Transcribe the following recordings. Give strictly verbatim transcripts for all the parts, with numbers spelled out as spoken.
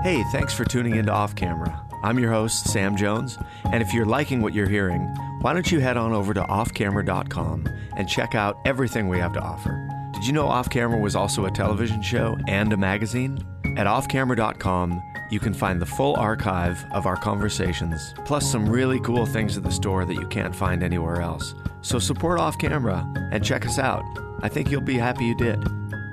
Hey, thanks for tuning into Off Camera. I'm your host, Sam Jones, and if you're liking what you're hearing, why don't you head on over to off camera dot com and check out everything we have to offer. Did you know Off Camera was also a television show and a magazine? At off camera dot com, you can find the full archive of our conversations, plus some really cool things at the store that you can't find anywhere else. So support Off Camera and check us out. I think you'll be happy you did.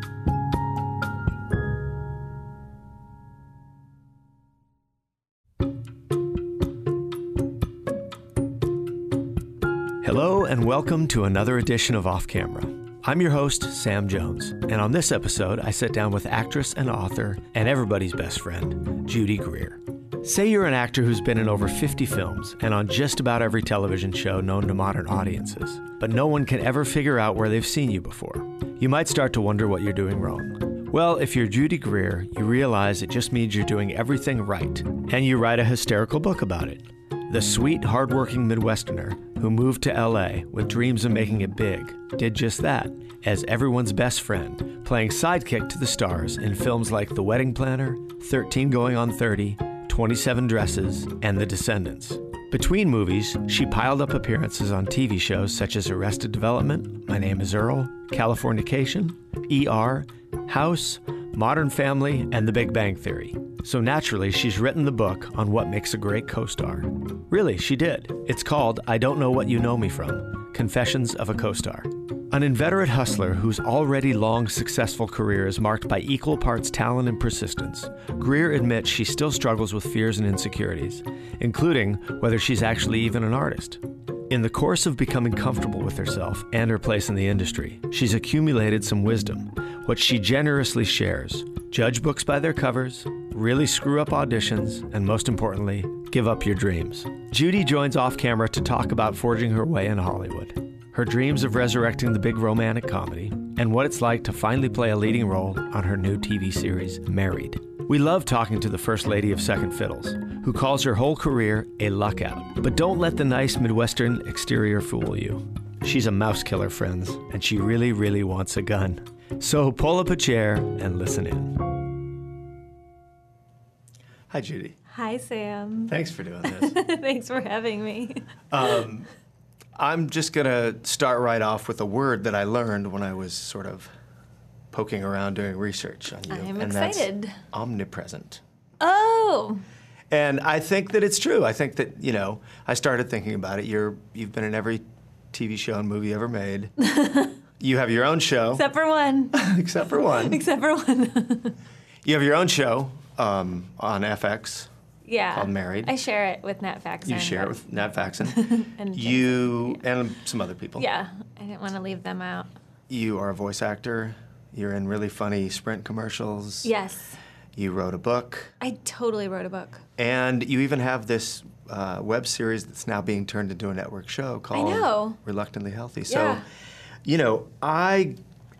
Hello and welcome to another edition of Off Camera. I'm your host, Sam Jones, and on this episode, I sit down with actress and author and everybody's best friend, Judy Greer. Say you're an actor who's been in over fifty films and on just about every television show known to modern audiences, but no one can ever figure out where they've seen you before. You might start to wonder what you're doing wrong. Well, if you're Judy Greer, you realize it just means you're doing everything right, and you write a hysterical book about it. The sweet, hardworking Midwesterner who moved to L A with dreams of making it big did just that as everyone's best friend, playing sidekick to the stars in films like The Wedding Planner, thirteen Going on thirty, twenty-seven Dresses, and The Descendants. Between movies, she piled up appearances on T V shows such as Arrested Development, My Name is Earl, Californication, E R, House, Modern Family, and The Big Bang Theory. So naturally, she's written the book on what makes a great co-star. Really, she did. It's called I Don't Know What You Know Me From, Confessions of a Co-Star. An inveterate hustler whose already long, successful career is marked by equal parts talent and persistence, Greer admits she still struggles with fears and insecurities, including whether she's actually even an artist. In the course of becoming comfortable with herself and her place in the industry, she's accumulated some wisdom, which she generously shares. Judge books by their covers, really screw up auditions, and most importantly, give up your dreams. Judy joins Off Camera to talk about forging her way in Hollywood, her dreams of resurrecting the big romantic comedy, and what it's like to finally play a leading role on her new T V series, Married. We love talking to the First Lady of Second Fiddles, who calls her whole career a luck out. But don't let the nice Midwestern exterior fool you. She's a mouse killer, friends, and she really, really wants a gun. So pull up a chair and listen in. Hi, Judy. Hi, Sam. Thanks for doing this. Thanks for having me. Um, I'm just going to start right off with a word that I learned when I was sort of poking around doing research on you. I'm and excited. That's omnipresent. Oh. And I think that it's true. I think that, you know, I started thinking about it. You're, you've been in every T V show and movie ever made. You have your own show. Except for one. Except for one. Except for one. You have your own show um, on F X. Yeah. Called Married. I share it with Nat Faxon. You share it with Nat Faxon. and you yeah. and some other people. Yeah. I didn't want to leave them out. You are a voice actor. You're in really funny Sprint commercials. Yes. You wrote a book. I totally wrote a book. And you even have this uh, web series that's now being turned into a network show called I know. Reluctantly Healthy. So, yeah. you know, I,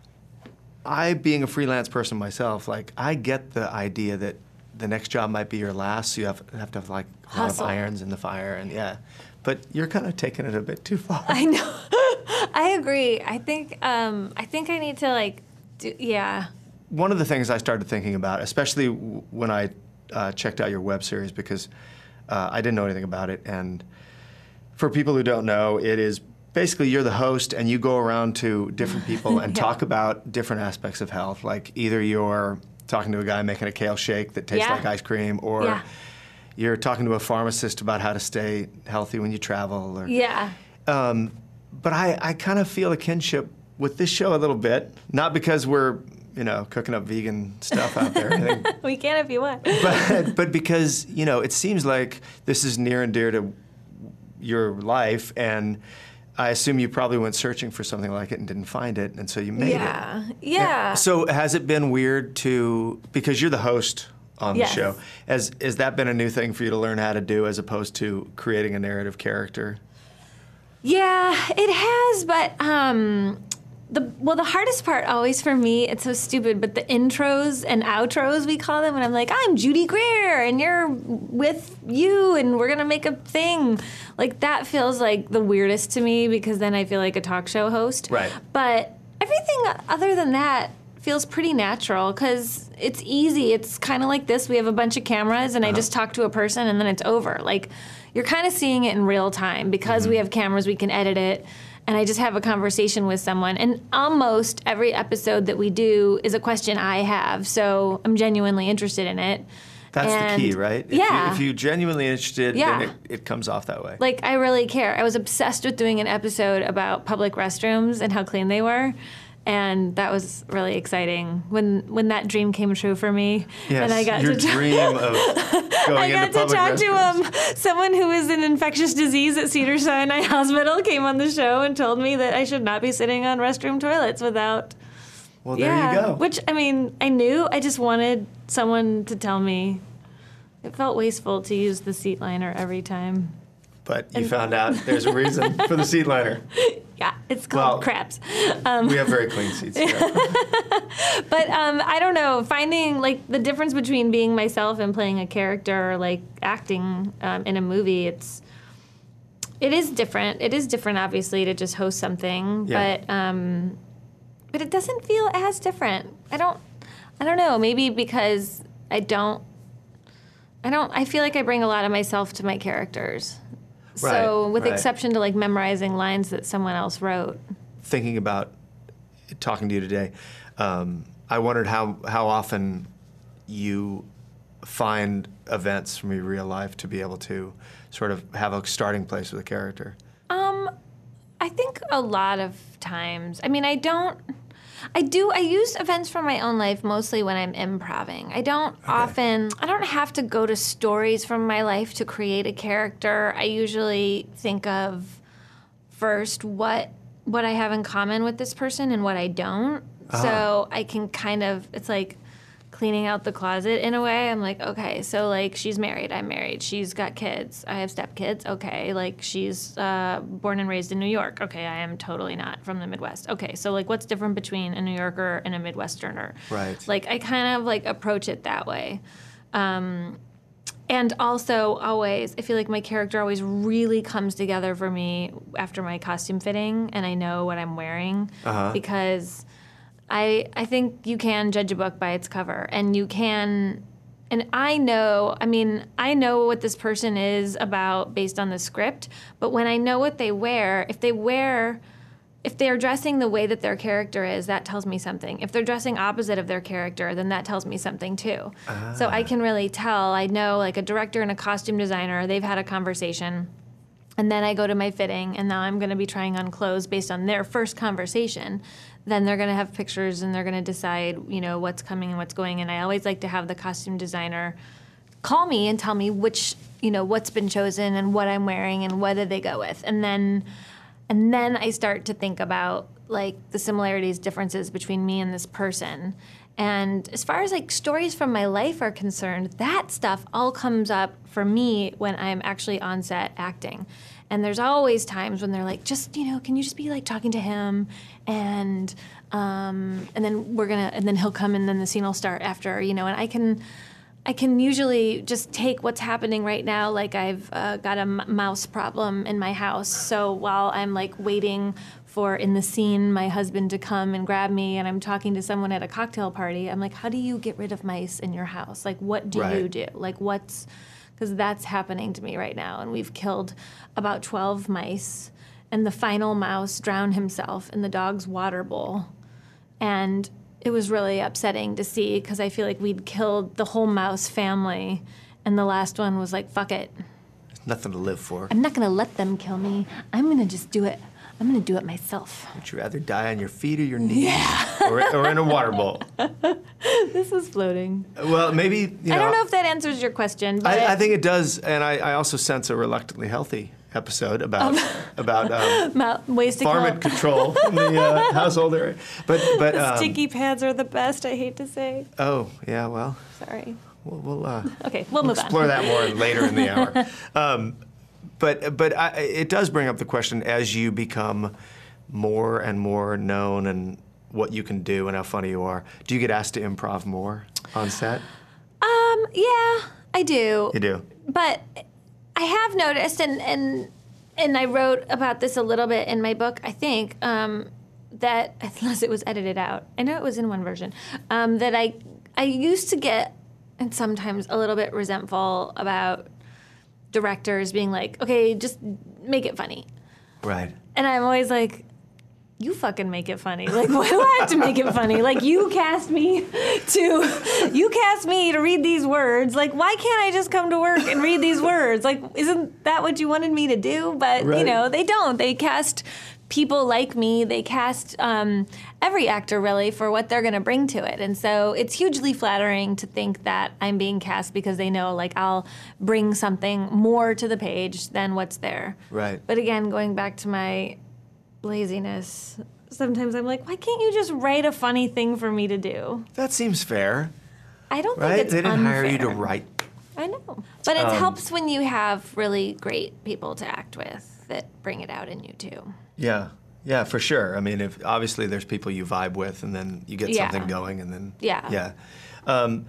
I being a freelance person myself, like I get the idea that the next job might be your last, so you have, have to have like a Hustle. lot of irons in the fire, and yeah. But you're kind of taking it a bit too far. I know. I agree. I think um, I think I need to like do yeah. One of the things I started thinking about, especially w- when I uh, checked out your web series, because uh, I didn't know anything about it, and for people who don't know, it is basically you're the host and you go around to different people and yeah. talk about different aspects of health. Like either you're talking to a guy making a kale shake that tastes yeah. like ice cream, or yeah. you're talking to a pharmacist about how to stay healthy when you travel. Or, Yeah. Um, but I, I kind of feel a kinship with this show a little bit, not because we're, you know, cooking up vegan stuff out there or anything. We can if you want. But, but because, you know, it seems like this is near and dear to your life, and I assume you probably went searching for something like it and didn't find it, and so you made yeah. it. Yeah. Yeah. So has it been weird to, because you're the host on yes. the show, has, has that been a new thing for you to learn how to do as opposed to creating a narrative character? Yeah, it has, but um, the well, the hardest part always for me, it's so stupid, but the intros and outros, we call them, and I'm like, I'm Judy Greer, and you're with you, and we're gonna make a thing. Like, that feels like the weirdest to me, because then I feel like a talk show host. Right. But everything other than that feels pretty natural because it's easy. It's kind of like this. We have a bunch of cameras, and uh-huh. I just talk to a person, and then it's over. Like, you're kind of seeing it in real time. Because mm-hmm. we have cameras, we can edit it, and I just have a conversation with someone. And almost every episode that we do is a question I have, so I'm genuinely interested in it. That's and the key, right? If yeah. You, if you're genuinely interested, yeah. then it, it comes off that way. Like, I really care. I was obsessed with doing an episode about public restrooms and how clean they were. And that was really exciting when when that dream came true for me. Yes, and I got your to dream of going I got into public to talk restrooms. to um, someone who was in infectious disease at Cedars-Sinai Hospital came on the show and told me that I should not be sitting on restroom toilets without... Well, there yeah, you go. Which, I mean, I knew. I just wanted someone to tell me. It felt wasteful to use the seat liner every time. But you and, found out there's a reason for the seat liner. Yeah, it's called well, craps. Um, we have very clean seats here. But um, I don't know, finding like the difference between being myself and playing a character, or like acting um, in a movie, it's it is different. It is different, obviously, to just host something, yeah. but um, but it doesn't feel as different. I don't, I don't know. Maybe because I don't, I don't. I feel like I bring a lot of myself to my characters. Right, so, with right. exception to like memorizing lines that someone else wrote. Thinking about talking to you today, um, I wondered how how often you find events from your real life to be able to sort of have a starting place with a character. Um, I think a lot of times. I mean, I don't. I do. I use events from my own life mostly when I'm improvising. I don't okay. often, I don't have to go to stories from my life to create a character. I usually think of first what what I have in common with this person and what I don't. Uh-huh. So I can kind of, it's like cleaning out the closet in a way. I'm like, okay, so like she's married, I'm married. She's got kids, I have stepkids. Okay, like she's uh, born and raised in New York. Okay, I am totally not from the Midwest. Okay, so like what's different between a New Yorker and a Midwesterner? Right. Like I kind of like approach it that way. Um, and also always, I feel like my character always really comes together for me after my costume fitting and I know what I'm wearing uh-huh. because I I think you can judge a book by its cover, and you can, and I know, I mean, I know what this person is about based on the script, but when I know what they wear, if they wear, if they're dressing the way that their character is, that tells me something. If they're dressing opposite of their character, then that tells me something too. Ah. So I can really tell. I know, like a director and a costume designer, they've had a conversation. And then I go to my fitting, and now I'm going to be trying on clothes based on their first conversation. Then they're going to have pictures, and they're going to decide, you know, what's coming and what's going. And I always like to have the costume designer call me and tell me which, you know, what's been chosen and what I'm wearing and what did they go with. And then, and then I start to think about like the similarities, differences between me and this person. And as far as like stories from my life are concerned, that stuff all comes up for me when I'm actually on set acting. And there's always times when they're like, just, you know, can you just be like talking to him? And um, and then we're gonna, and then he'll come and then the scene will start after, you know, and I can, I can usually just take what's happening right now, like I've uh, got a m- mouse problem in my house. So while I'm like waiting for in the scene my husband to come and grab me and I'm talking to someone at a cocktail party, I'm like, how do you get rid of mice in your house? Like, what do right. you do? Like, what's, because that's happening to me right now. And we've killed about twelve mice, and the final mouse drowned himself in the dog's water bowl. And it was really upsetting to see because I feel like we'd killed the whole mouse family, and the last one was like, fuck it. There's nothing to live for. I'm not going to let them kill me. I'm going to just do it. I'm going to do it myself. Would you rather die on your feet or your knees? Yeah. or, or in a water bowl? This is floating. Well, maybe, you know. I don't know if that answers your question. But I, I think it does, and I, I also sense a reluctantly healthy episode about um, about um, ways to farm control in the uh, household area. But, but, um, sticky pads are the best, I hate to say. Oh, yeah, well. Sorry. We'll, we'll, uh, okay, we'll, we'll move explore on. that more later in the hour. Um, but but I, it does bring up the question, as you become more and more known and what you can do and how funny you are, do you get asked to improv more on set? Um, yeah, I do. You do? But I have noticed, and, and, and I wrote about this a little bit in my book, I think, um, that, unless it was edited out, I know it was in one version, um, that I I used to get, and sometimes a little bit resentful about directors being like, okay, just make it funny. Right. And I'm always like, you fucking make it funny. Like, why do I have to make it funny? Like, you cast me to, you cast me to read these words. Like, why can't I just come to work and read these words? Like, isn't that what you wanted me to do? But, right. you know, they don't. They cast people like me. They cast um, every actor, really, for what they're going to bring to it. And so it's hugely flattering to think that I'm being cast because they know, like, I'll bring something more to the page than what's there. Right. But again, going back to my laziness, sometimes I'm like, why can't you just write a funny thing for me to do? That seems fair. I don't right? think it's They didn't unfair. hire you to write. I know. But it Um, helps when you have really great people to act with that bring it out in you, too. Yeah. Yeah, for sure. I mean, if obviously there's people you vibe with, and then you get Yeah. something going, and then Yeah. yeah. Um,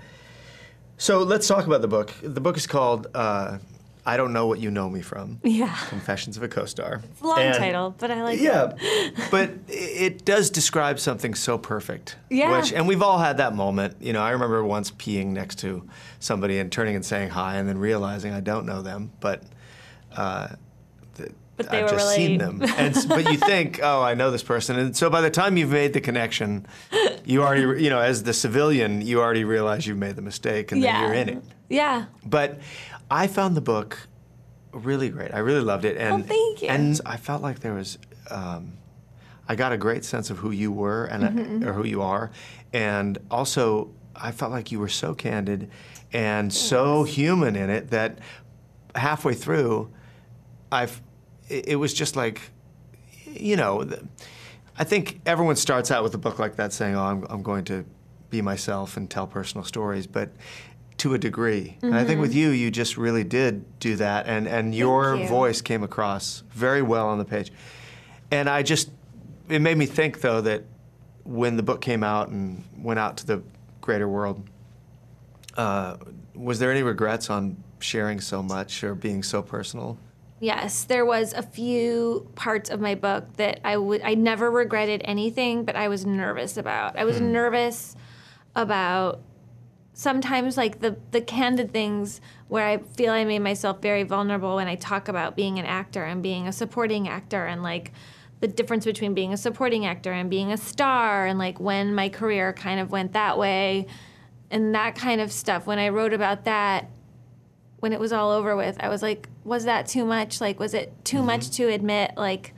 so let's talk about the book. The book is called uh, "I Don't Know What You Know Me From." Yeah. Confessions of a Co-Star. It's a long And- title, but I like Yeah, it. but it does describe something so perfect. Yeah. Which, and we've all had that moment. You know, I remember once peeing next to somebody and turning and saying hi, and then realizing I don't know them, but. Uh, the, But they I've were just really- seen them, and s- but you think, oh, I know this person, and so by the time you've made the connection, you already, you know, as the civilian, you already realize you've made the mistake, and Yeah. then you're in it. Yeah. But I found the book really great. I really loved it, and Oh, thank you. and I felt like there was, um, I got a great sense of who you were and Mm-hmm. or who you are, and also I felt like you were so candid and so human in it that halfway through, I've. It it was just like, you know, the, I think everyone starts out with a book like that saying, oh, I'm, I'm going to be myself and tell personal stories, but to a degree. And I think with you, you just really did do that, and, and your you. voice came across very well on the page. And I just, it made me think, though, that when the book came out and went out to the greater world, uh, was there any regrets on sharing so much or being so personal? Yes, there was a few parts of my book that I would I never regretted anything, but I was nervous about. I was Hmm. nervous about sometimes like the the candid things where I feel I made myself very vulnerable when I talk about being an actor and being a supporting actor, and like the difference between being a supporting actor and being a star, and like when my career kind of went that way and that kind of stuff. When I wrote about that, when it was all over with, I was like, was that too much? Like, was it too Mm-hmm. much to admit? Like,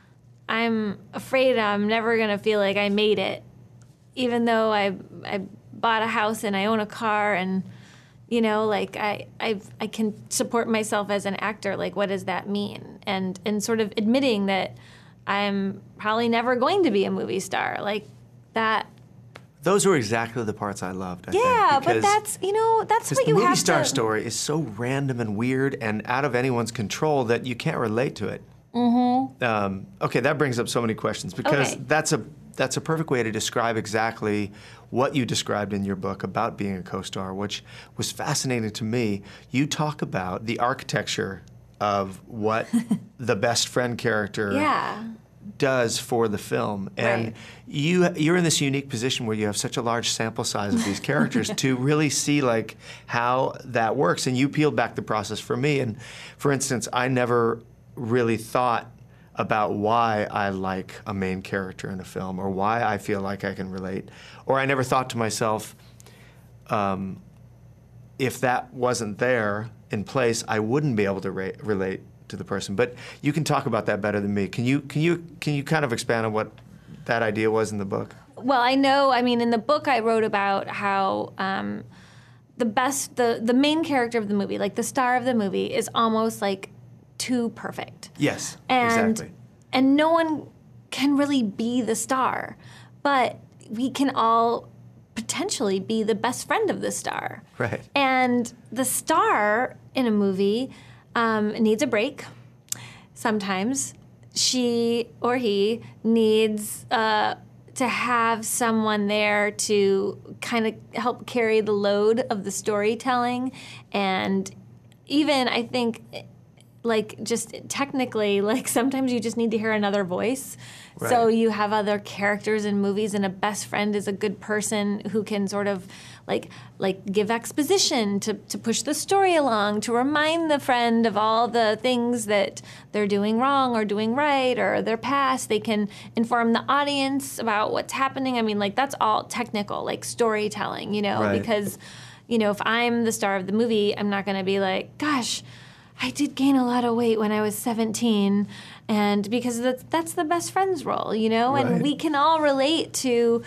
I'm afraid I'm never going to feel like I made it, even though I I bought a house and I own a car, and, you know, like, I I've, I can support myself as an actor. Like, what does that mean? And, and sort of admitting that I'm probably never going to be a movie star. Like, that... Those were exactly the parts I loved, I Yeah, think. but because- that's, you know, that's Because what the you movie have star to... story is so random and weird and out of anyone's control that you can't relate to it. Mm-hmm. Um, okay, that brings up so many questions because Okay. that's a that's a perfect way to describe exactly what you described in your book about being a co-star, which was fascinating to me. You talk about the architecture of what the best friend character Yeah. does for the film, and Right. you you're in this unique position where you have such a large sample size of these characters to really see like how that works. And you peeled back the process for me. And for instance, I never really thought about why I like a main character in a film or why I feel like I can relate, or I never thought to myself, um, if that wasn't there in place, I wouldn't be able to ra- relate to the person. But you can talk about that better than me. Can you can you can you kind of expand on what that idea was in the book? Well, I know. I mean, in the book, I wrote about how um, the best, the the main character of the movie, like the star of the movie, is almost like too perfect. Yes, And exactly. and no one can really be the star, but we can all potentially be the best friend of the star. Right. And the star in a movie um, needs a break. Sometimes she or he needs uh, to have someone there to kind of help carry the load of the storytelling. And even, I think, like just technically, like sometimes you just need to hear another voice. Right. So you have other characters in movies, and a best friend is a good person who can sort of like like give exposition to, to push the story along, to remind the friend of all the things that they're doing wrong or doing right or their past. They can inform the audience about what's happening. I mean, like that's all technical, like storytelling, you know, Right. because, you know, if I'm the star of the movie, I'm not going to be like, gosh, I did gain a lot of weight when I was seventeen, and because that's, that's the best friend's role, you know? Right. And we can all relate to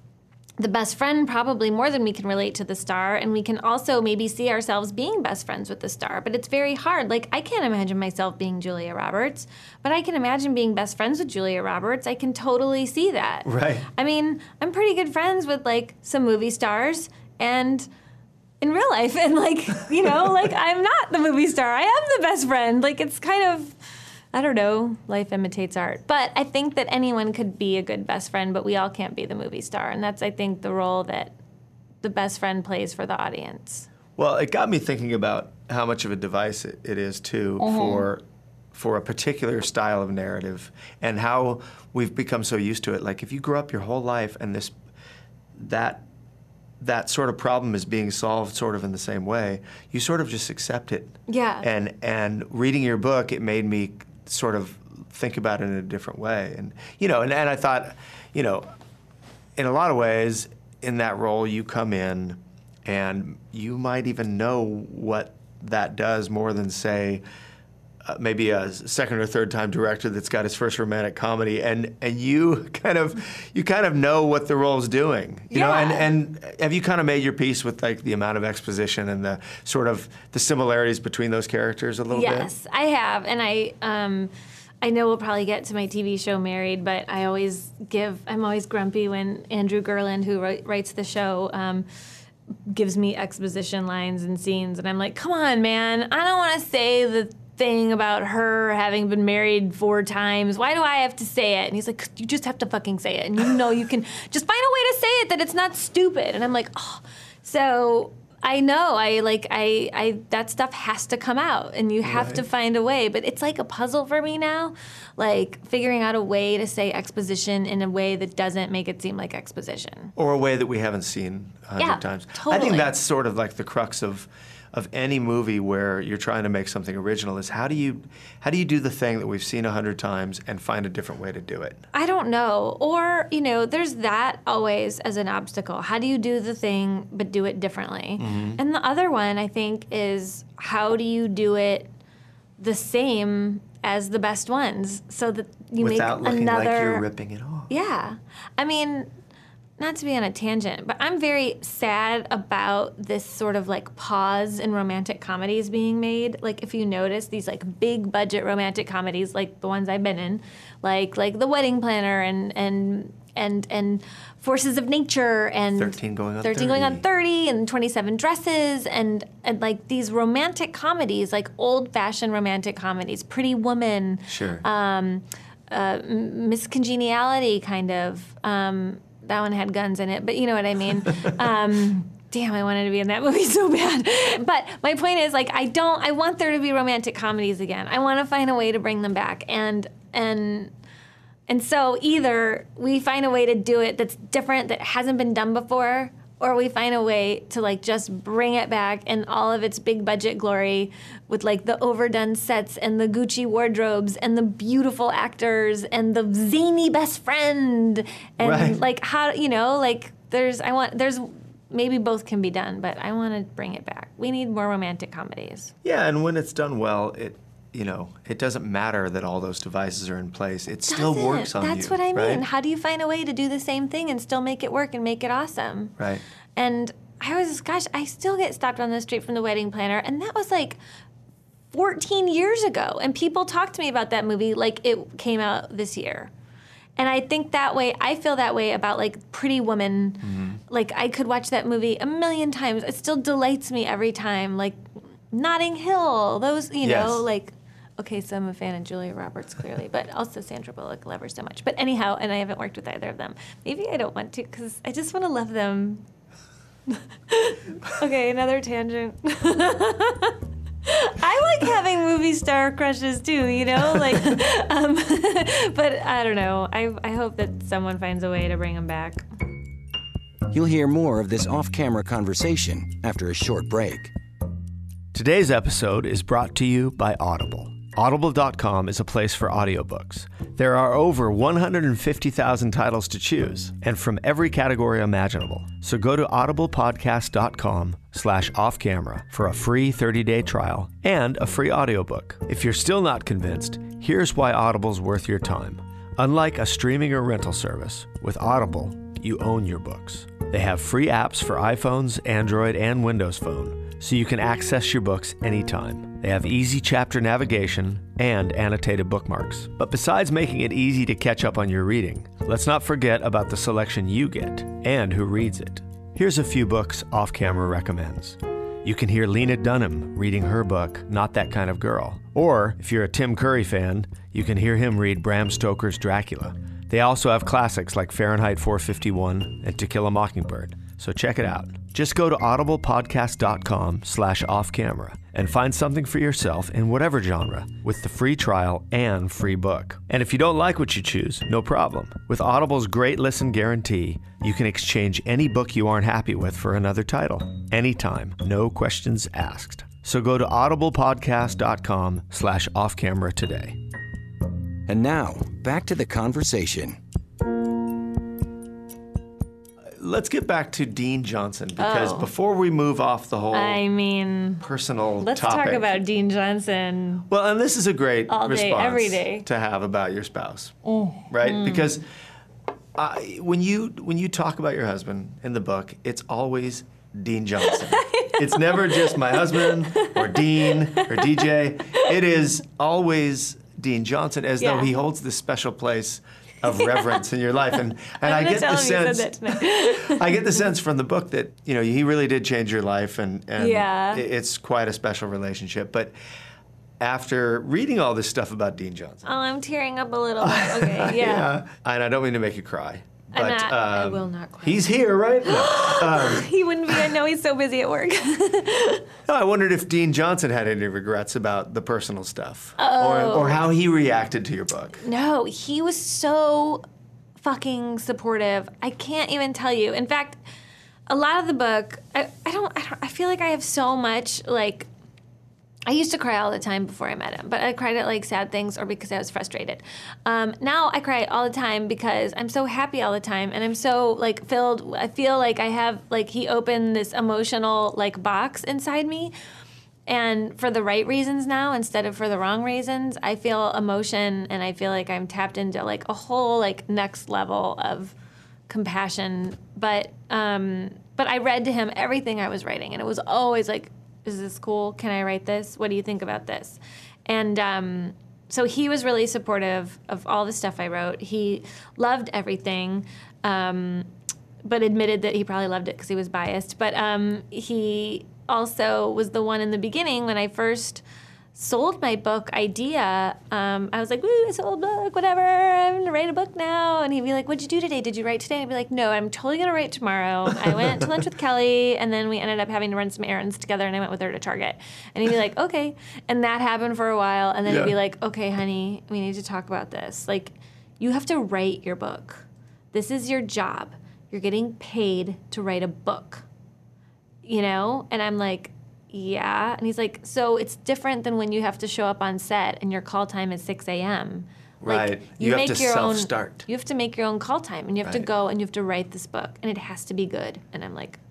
the best friend probably more than we can relate to the star, and we can also maybe see ourselves being best friends with the star, but it's very hard. Like, I can't imagine myself being Julia Roberts, but I can imagine being best friends with Julia Roberts. I can totally see that. Right. I mean, I'm pretty good friends with, like, some movie stars, and in real life, and like, you know, like I'm not the movie star. I am the best friend. Like it's kind of, I don't know, life imitates art. But I think that anyone could be a good best friend, but we all can't be the movie star. And that's, I think, the role that the best friend plays for the audience. Well, it got me thinking about how much of a device it, it is, too, Mm-hmm. for for a particular style of narrative, and how we've become so used to it. Like, if you grew up your whole life and this, that, that sort of problem is being solved sort of in the same way, you sort of just accept it. Yeah. And and reading your book, it made me sort of think about it in a different way. And, you know, and, and I thought, you know, in a lot of ways, in that role, you come in and you might even know what that does more than, say, Uh, maybe a second or third time director that's got his first romantic comedy, and and you kind of you kind of know what the role's doing, you Yeah. know. And and have you kind of made your peace with like the amount of exposition and the sort of the similarities between those characters a little bit? Yes, I have, and I um, I know we'll probably get to my T V show Married, but I always give I'm always grumpy when Andrew Gerland, who wri- writes the show, um, gives me exposition lines and scenes, and I'm like, come on, man, I don't want to say the thing about her having been married four times. Why do I have to say it? And he's like, you just have to fucking say it, and you know you can just find a way to say it that it's not stupid. And I'm like, oh, so. I know, I like, I, I, that stuff has to come out, and you have Right. to find a way. But it's like a puzzle for me now, like figuring out a way to say exposition in a way that doesn't make it seem like exposition. Or a way that we haven't seen a hundred Yeah, times. I totally. think that's sort of like the crux of of any movie where you're trying to make something original is how do you how do you do the thing that we've seen a hundred times and find a different way to do it? I don't know. Or, you know, there's that always as an obstacle. How do you do the thing but do it differently? Mm-hmm. And the other one, I think, is how do you do it the same as the best ones so that you Without make looking another... like you're ripping it off. Yeah. I mean, not to be on a tangent, but I'm very sad about this sort of like pause in romantic comedies being made. Like if you notice these like big budget romantic comedies like the ones I've been in, like like The Wedding Planner and and and and Forces of Nature and thirteen going on thirteen thirty. going on thirty and twenty-seven Dresses and and like these romantic comedies, like old-fashioned romantic comedies, Pretty Woman, Sure. um, uh, Miss Congeniality, kind of. Um, that one had guns in it, but you know what I mean. Um, damn, I wanted to be in that movie so bad. But my point is, like, I don't. I want there to be romantic comedies again. I want to find a way to bring them back, and and and so either we find a way to do it that's different, that hasn't been done before, or we find a way to like just bring it back in all of its big budget glory with like the overdone sets and the Gucci wardrobes and the beautiful actors and the zany best friend and Right. like how, you know, like there's, I want, there's, maybe both can be done, but I want to bring it back. We need more romantic comedies. Yeah, and when it's done well, it you know, it doesn't matter that all those devices are in place. It still Doesn't. works on you. That's what I mean. right? How do you find a way to do the same thing and still make it work and make it awesome? Right. And I was, gosh, I still get stopped on the street from The Wedding Planner, and that was like fourteen years ago. And people talk to me about that movie like it came out this year. And I think that way, I feel that way about like Pretty Woman. Mm-hmm. Like I could watch that movie a million times. It still delights me every time. Like Notting Hill, those, you Yes. know, like, okay, so I'm a fan of Julia Roberts, clearly, but also Sandra Bullock, love her so much. But anyhow, and I haven't worked with either of them. Maybe I don't want to because I just want to love them. Okay, another tangent. I I like having movie star crushes too, you know? Like, um, but I don't know. I, I hope that someone finds a way to bring them back. You'll hear more of this off-camera conversation after a short break. Today's episode is brought to you by Audible. Audible dot com is a place for audiobooks. There are over one hundred fifty thousand titles to choose, and from every category imaginable. So go to audiblepodcast.com slash off-camera for a free thirty-day trial and a free audiobook. If you're still not convinced, here's why Audible's worth your time. Unlike a streaming or rental service, with Audible, you own your books. They have free apps for iPhones, Android, and Windows Phone, so you can access your books anytime. They have easy chapter navigation and annotated bookmarks. But besides making it easy to catch up on your reading, let's not forget about the selection you get and who reads it. Here's a few books Off Camera recommends. You can hear Lena Dunham reading her book, Not That Kind of Girl. Or, if you're a Tim Curry fan, you can hear him read Bram Stoker's Dracula. They also have classics like Fahrenheit four fifty-one and To Kill a Mockingbird. So check it out. Just go to audiblepodcast.com slash off-camera and find something for yourself in whatever genre with the free trial and free book. And if you don't like what you choose, no problem. With Audible's great listen guarantee, you can exchange any book you aren't happy with for another title. Anytime, no questions asked. So go to audiblepodcast.com slash off-camera today. And now, back to the conversation. Let's get back to Dean Johnson, because Oh. before we move off the whole I mean, personal let's topic. talk about Dean Johnson. Well, and this is a great All day, response every day. to have about your spouse, right? Because uh, when you when you talk about your husband in the book, it's always Dean Johnson. It's never just my husband or Dean or D J. It is always Dean Johnson, as Yeah. though he holds this special place of reverence in your life. And and I I'm gonna get tell the him you said sense that tonight. I get the sense from the book that, you know, he really did change your life, and, and Yeah. it- it's quite a special relationship. But after reading all this stuff about Dean Johnson, Oh, I'm tearing up a little bit. Okay, yeah. and I don't mean to make you cry, I'm but not- I um, will not cry. he's here, right? No. um, He wouldn't be. I know he's so busy at work. no, I wondered if Dean Johnson had any regrets about the personal stuff, or, or how he reacted to your book. No, he was so fucking supportive. I can't even tell you. In fact, a lot of the book, I, I don't, I don't, I feel like I have so much, like, I used to cry all the time before I met him, but I cried at like sad things or because I was frustrated. Um, now I cry all the time because I'm so happy all the time, and I'm so like filled. I feel like I have like he opened this emotional like box inside me, and for the right reasons now instead of for the wrong reasons. I feel emotion, and I feel like I'm tapped into like a whole like next level of compassion. But um, but I read to him everything I was writing, and it was always like, is this cool? Can I write this? What do you think about this? And um, so he was really supportive of all the stuff I wrote. He loved everything, um, but admitted that he probably loved it because he was biased. But um, he also was the one in the beginning when I first sold my book idea. Um, I was like, woo, I sold a book, whatever. I'm going to write a book now. And he'd be like, what'd you do today? Did you write today? I'd be like, no, I'm totally going to write tomorrow. I went to lunch with Kelly, and then we ended up having to run some errands together, and I went with her to Target. And he'd be like, okay. And that happened for a while. And then Yeah. he'd be like, okay, honey, we need to talk about this. Like, you have to write your book. This is your job. You're getting paid to write a book. You know? And I'm like, yeah. And he's like, so it's different than when you have to show up on set and your call time is six a.m. Right. Like, You have make to your own- self-start. You have to make your own call time, and you have to Right. go and you have to write this book, and it has to be good. And I'm like,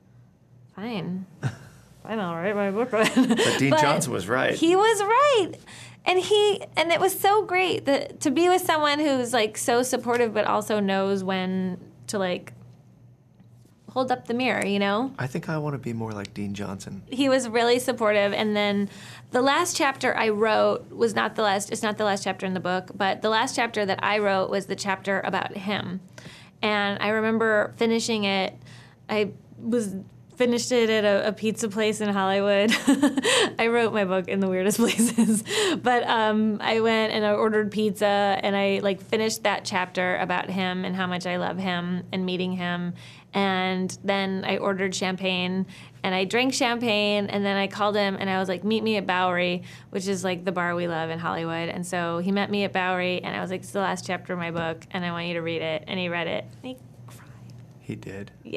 fine. Fine, I'll write my book then. But Dean Johnson was right. He was right. And he and it was so great that to be with someone who's like so supportive but also knows when to like hold up the mirror, you know? I think I want to be more like Dean Johnson. He was really supportive. And then the last chapter I wrote was not the last, it's not the last chapter in the book, but the last chapter that I wrote was the chapter about him. And I remember finishing it. I was finished it at a, a pizza place in Hollywood. I wrote my book in the weirdest places. But um, I went and I ordered pizza, and I like finished that chapter about him and how much I love him and meeting him. And then I ordered champagne, and I drank champagne, and then I called him, and I was like, meet me at Bowery, which is like the bar we love in Hollywood. And so he met me at Bowery, and I was like, it's the last chapter of my book, and I want you to read it. And he read it, and he cried. He did? Yeah.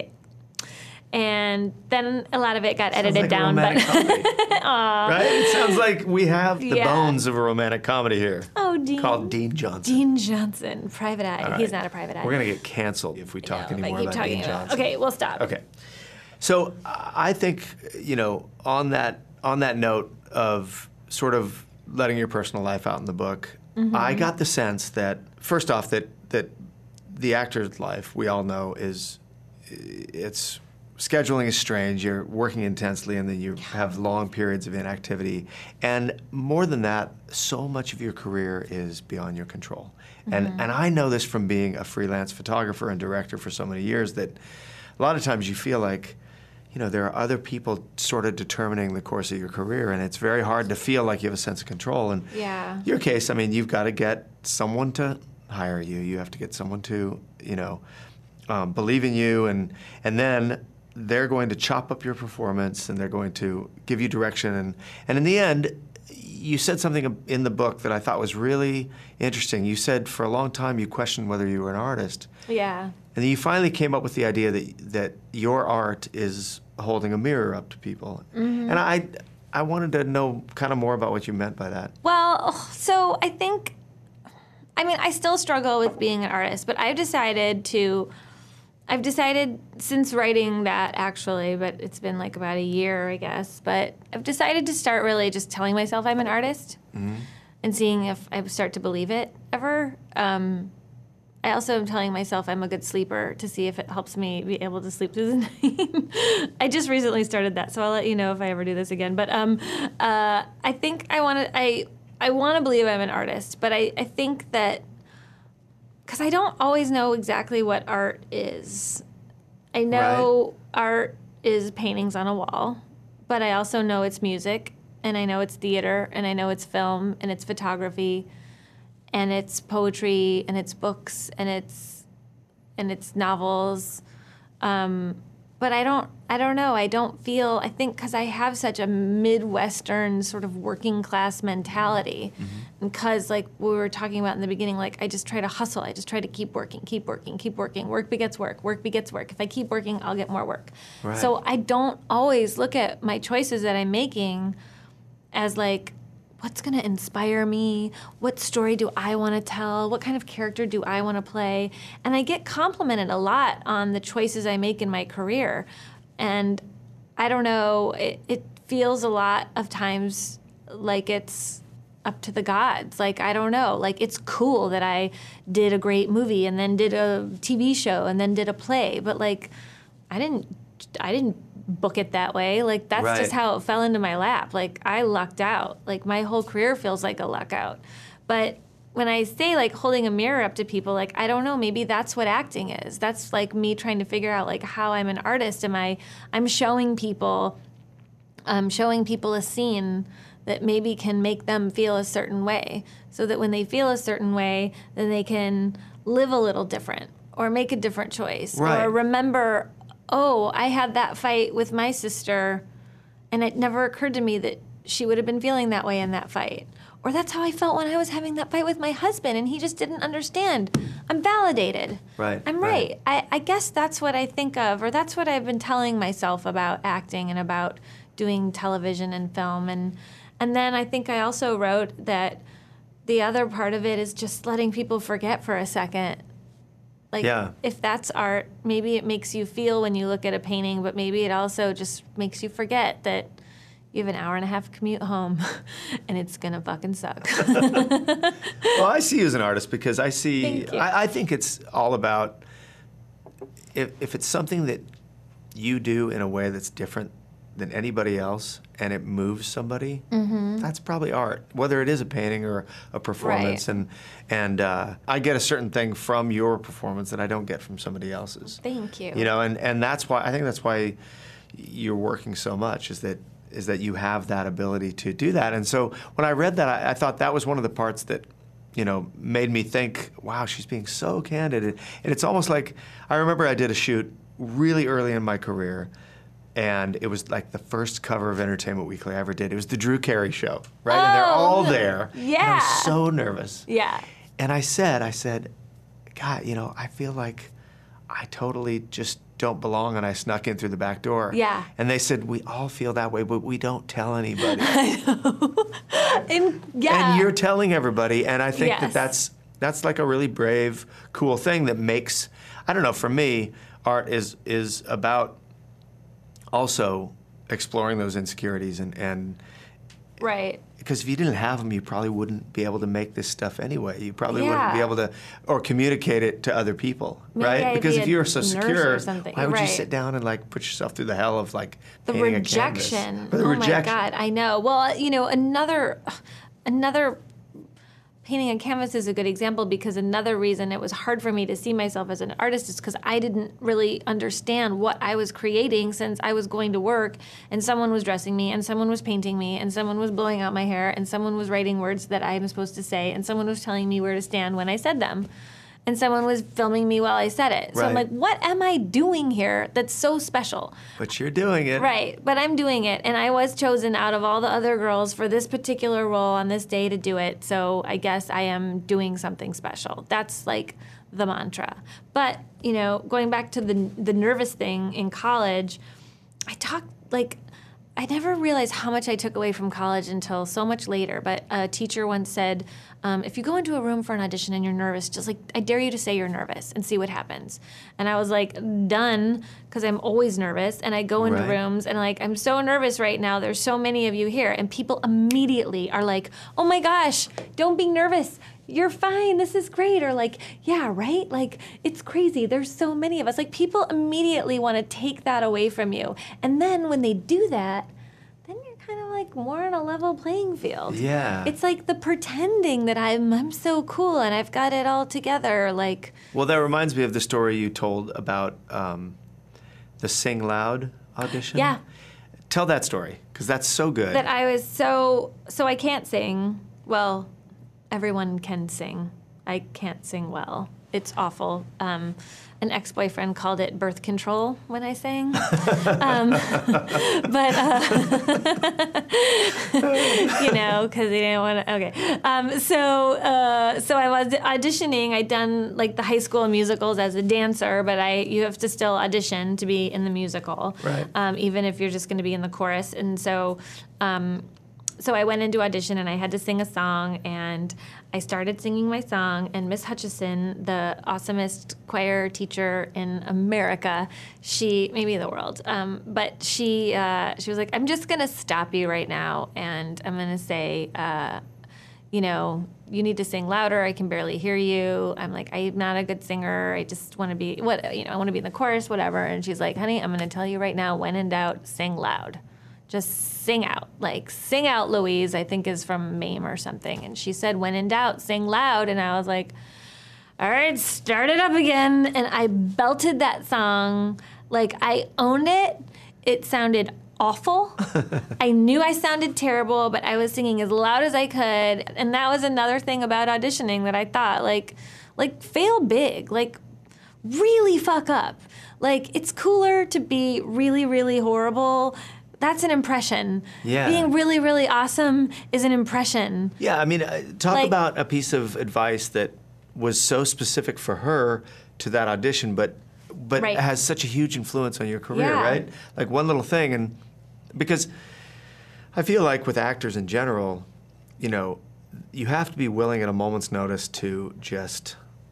And then a lot of it got Sounds edited like down. a romantic but comedy. Right? It sounds like we have the Yeah. bones of a romantic comedy here. Oh, Dean. Called Dean Johnson. Dean Johnson, Private Eye. All right. He's not a private eye. We're going to get canceled if we talk No, if I anymore keep about talking Dean about- Johnson. Okay, we'll stop. Okay. So I think, you know, on that on that note of sort of letting your personal life out in the book, Mm-hmm. I got the sense that, first off, that that the actor's life, we all know, is it's scheduling is strange. You're working intensely, and then you have long periods of inactivity. And more than that, so much of your career is beyond your control. Mm-hmm. And and I know this from being a freelance photographer and director for so many years, that a lot of times you feel like, you know, there are other people sort of determining the course of your career, and it's very hard to feel like you have a sense of control. And Yeah. your case, I mean, you've got to get someone to hire you. You have to get someone to, you know, um, believe in you, and and then they're going to chop up your performance, and they're going to give you direction. And, and in the end, you said something in the book that I thought was really interesting. You said for a long time you questioned whether you were an artist. Yeah. And then you finally came up with the idea that that your art is holding a mirror up to people. Mm-hmm. And I I wanted to know kind of more about what you meant by that. Well, so I think, I mean, I still struggle with being an artist, but I've decided to, I've decided since writing that actually, but it's been like about a year, I guess, but I've decided to start really just telling myself I'm an artist Mm-hmm. and seeing if I start to believe it ever. Um, I also am telling myself I'm a good sleeper to see if it helps me be able to sleep through the night. I just recently started that, so I'll let you know if I ever do this again. But um, uh, I think I want to. I I want to believe I'm an artist, but I, I think that because I don't always know exactly what art is. I know art is paintings on a wall, but I also know it's music, and I know it's theater, and I know it's film, and it's photography, and it's poetry, and it's books, and it's and it's novels. Um, but I don't, I don't know. I don't feel. I think because I have such a Midwestern sort of working class mentality, because like we were talking about in the beginning, like I just try to hustle. I just try to keep working, keep working, keep working. Work begets work. Work begets work. If I keep working, I'll get more work. Right. So I don't always look at my choices that I'm making as like, what's going to inspire me? What story do I want to tell? What kind of character do I want to play? And I get complimented a lot on the choices I make in my career. And I don't know, it, it feels a lot of times like it's up to the gods. Like, I don't know, like it's cool that I did a great movie and then did a T V show and then did a play. But like, I didn't, I didn't book it that way. Like, that's Right. just how it fell into my lap. Like, I lucked out. Like, my whole career feels like a luck out. But when I say, like, holding a mirror up to people, like, I don't know, maybe that's what acting is. That's, like, me trying to figure out, like, how I'm an artist. Am I, I'm showing people, um, showing people a scene that maybe can make them feel a certain way, so that when they feel a certain way, then they can live a little different or make a different choice Right. or remember, oh, I had that fight with my sister, and it never occurred to me that she would have been feeling that way in that fight. Or that's how I felt when I was having that fight with my husband, and he just didn't understand. I'm validated. Right, I'm right. right. I, I guess that's what I think of, or that's what I've been telling myself about acting and about doing television and film. And, and then I think I also wrote that the other part of it is just letting people forget for a second. Like, Yeah. if that's art, maybe it makes you feel when you look at a painting, but maybe it also just makes you forget that you have an hour and a half commute home and it's gonna fucking suck. Well, I see you as an artist because I see, Thank you. I, I think it's all about, if, if it's something that you do in a way that's different than anybody else and it moves somebody, Mm-hmm. that's probably art, whether it is a painting or a performance. Right. And and uh, I get a certain thing from your performance that I don't get from somebody else's. Thank you. You know, and, and that's why, I think that's why you're working so much, is that is that you have that ability to do that. And so when I read that, I, I thought that was one of the parts that, you know, made me think, wow, she's being so candid. And it's almost like, I remember I did a shoot really early in my career, and it was like the first cover of Entertainment Weekly I ever did. It was the Drew Carey Show, right? Oh, and they're all there. Yeah. And I was so nervous. Yeah. And I said, I said, God, you know, I feel like I totally just don't belong, and I snuck in through the back door. Yeah. And they said, we all feel that way, but we don't tell anybody. I know. and, yeah. And you're telling everybody, and I think Yes. that that's, that's like a really brave, cool thing that makes, I don't know, for me, art is is about also exploring those insecurities, and, and Right. because if you didn't have them, you probably wouldn't be able to make this stuff anyway. You probably Yeah. wouldn't be able to, or communicate it to other people, Maybe right? I'd Because be if a you were so nurse secure, or something. why would you Right. sit down and like put yourself through the hell of like The painting a rejection. canvas? Or the oh rejection. my God, I know. Well, you know, another, another painting a canvas is a good example, because another reason it was hard for me to see myself as an artist is because I didn't really understand what I was creating, since I was going to work and someone was dressing me and someone was painting me and someone was blowing out my hair and someone was writing words that I'm supposed to say and someone was telling me where to stand when I said them. And someone was filming me while I said it. So I'm Right. like, what am I doing here that's so special? But you're doing it. Right, but I'm doing it, and I was chosen out of all the other girls for this particular role on this day to do it, so I guess I am doing something special. That's like the mantra. But, you know, going back to the the nervous thing in college, I talked, like, I never realized how much I took away from college until so much later, but a teacher once said, um, if you go into a room for an audition and you're nervous, just like, I dare you to say you're nervous and see what happens. And I was like, done, because I'm always nervous, and I go into Right. rooms and like, I'm so nervous right now, there's so many of you here, and people immediately are like, oh my gosh, don't be nervous. You're fine, this is great. Or like, yeah, right? Like, it's crazy. There's so many of us. Like, people immediately want to take that away from you. And then when they do that, then you're kind of like more on a level playing field. Yeah. It's like the pretending that I'm I'm so cool and I've got it all together. Like, Well, that reminds me of the story you told about um, the Sing Loud audition. yeah, Tell that story, because that's so good. that I was so, so I can't sing. Well, everyone can sing. I can't sing well. It's awful. Um, an ex-boyfriend called it birth control when I sang. um, but, uh, you know, because he didn't want to, okay. Um, so, uh, so I was auditioning. I'd done like the high school musicals as a dancer, but I, you have to still audition to be in the musical. Right. Um, even if you're just going to be in the chorus. And so, um, so I went into audition and I had to sing a song, and I started singing my song, and Miss Hutchison, the awesomest choir teacher in America, she, maybe the world, um, but she uh, she was like, I'm just going to stop you right now, and I'm going to say, uh, you know, you need to sing louder. I can barely hear you. I'm like, I'm not a good singer. I just want to be, what you know, I want to be in the chorus, whatever. And she's like, honey, I'm going to tell you right now, when in doubt, sing loud. Just sing out. Like, sing out, Louise, I think is from MAME or something. And she said, when in doubt, sing loud. And I was like, all right, start it up again. And I belted that song. Like, I owned it. It sounded awful. I knew I sounded terrible, but I was singing as loud as I could. And that was another thing about auditioning that I thought, like, like fail big. Like, really fuck up. Like, it's cooler to be really, really horrible. That's an impression. Yeah. Being really, really awesome is an impression. Yeah, I mean, uh, talk Like- about a piece of advice that was so specific for her to that audition, but but Right. has such a huge influence on your career, Yeah. right? Like one little thing, and because I feel like with actors in general, you know, you have to be willing at a moment's notice to just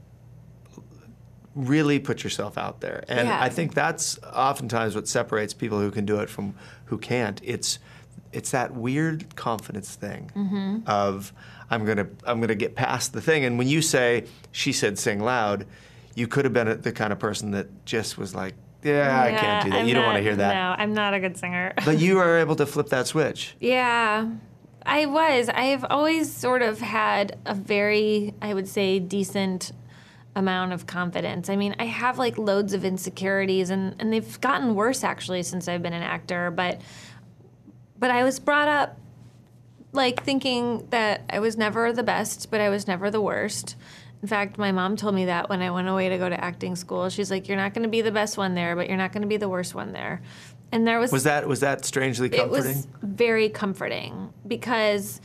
really put yourself out there. And Yeah. I think that's oftentimes what separates people who can do it from who can't. It's it's that weird confidence thing Mm-hmm. of I'm gonna I'm gonna get past the thing. And when you say she said sing loud, you could have been the kind of person that just was like, yeah, I can't do that. I'm you don't not- want to hear that. No, I'm not a good singer. But you are able to flip that switch. Yeah, I was. I've always sort of had a very, I would say, decent amount of confidence. I mean, I have like loads of insecurities, and, and they've gotten worse actually since I've been an actor. But but I was brought up like thinking that I was never the best, but I was never the worst. In fact, my mom told me that when I went away to go to acting school. She's like, you're not going to be the best one there, but you're not going to be the worst one there. And there was... Was that was that strangely comforting? It was very comforting because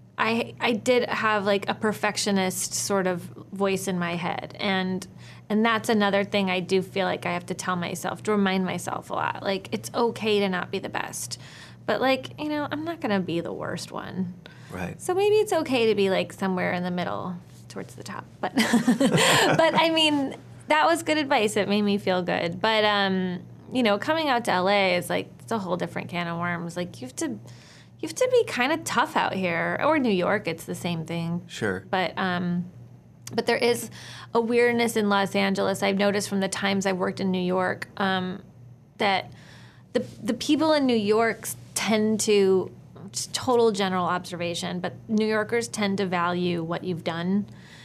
I I did have like a perfectionist sort of voice in my head. And and that's another thing I do feel like I have to tell myself, to remind myself a lot. Like, it's okay to not be the best. But like, you know, I'm not going to be the worst one. Right. So maybe it's okay to be like somewhere in the middle, towards the top. But but I mean, that was good advice. It made me feel good. But um, you know, coming out to L A is like it's a whole different can of worms. Like you have to you have to be kind of tough out here. Or New York, it's the same thing. Sure. But um but there is a weirdness in Los Angeles. I've noticed from the times I worked in New York um, that the the people in New York tend to, just total general observation, but New Yorkers tend to value what you've done,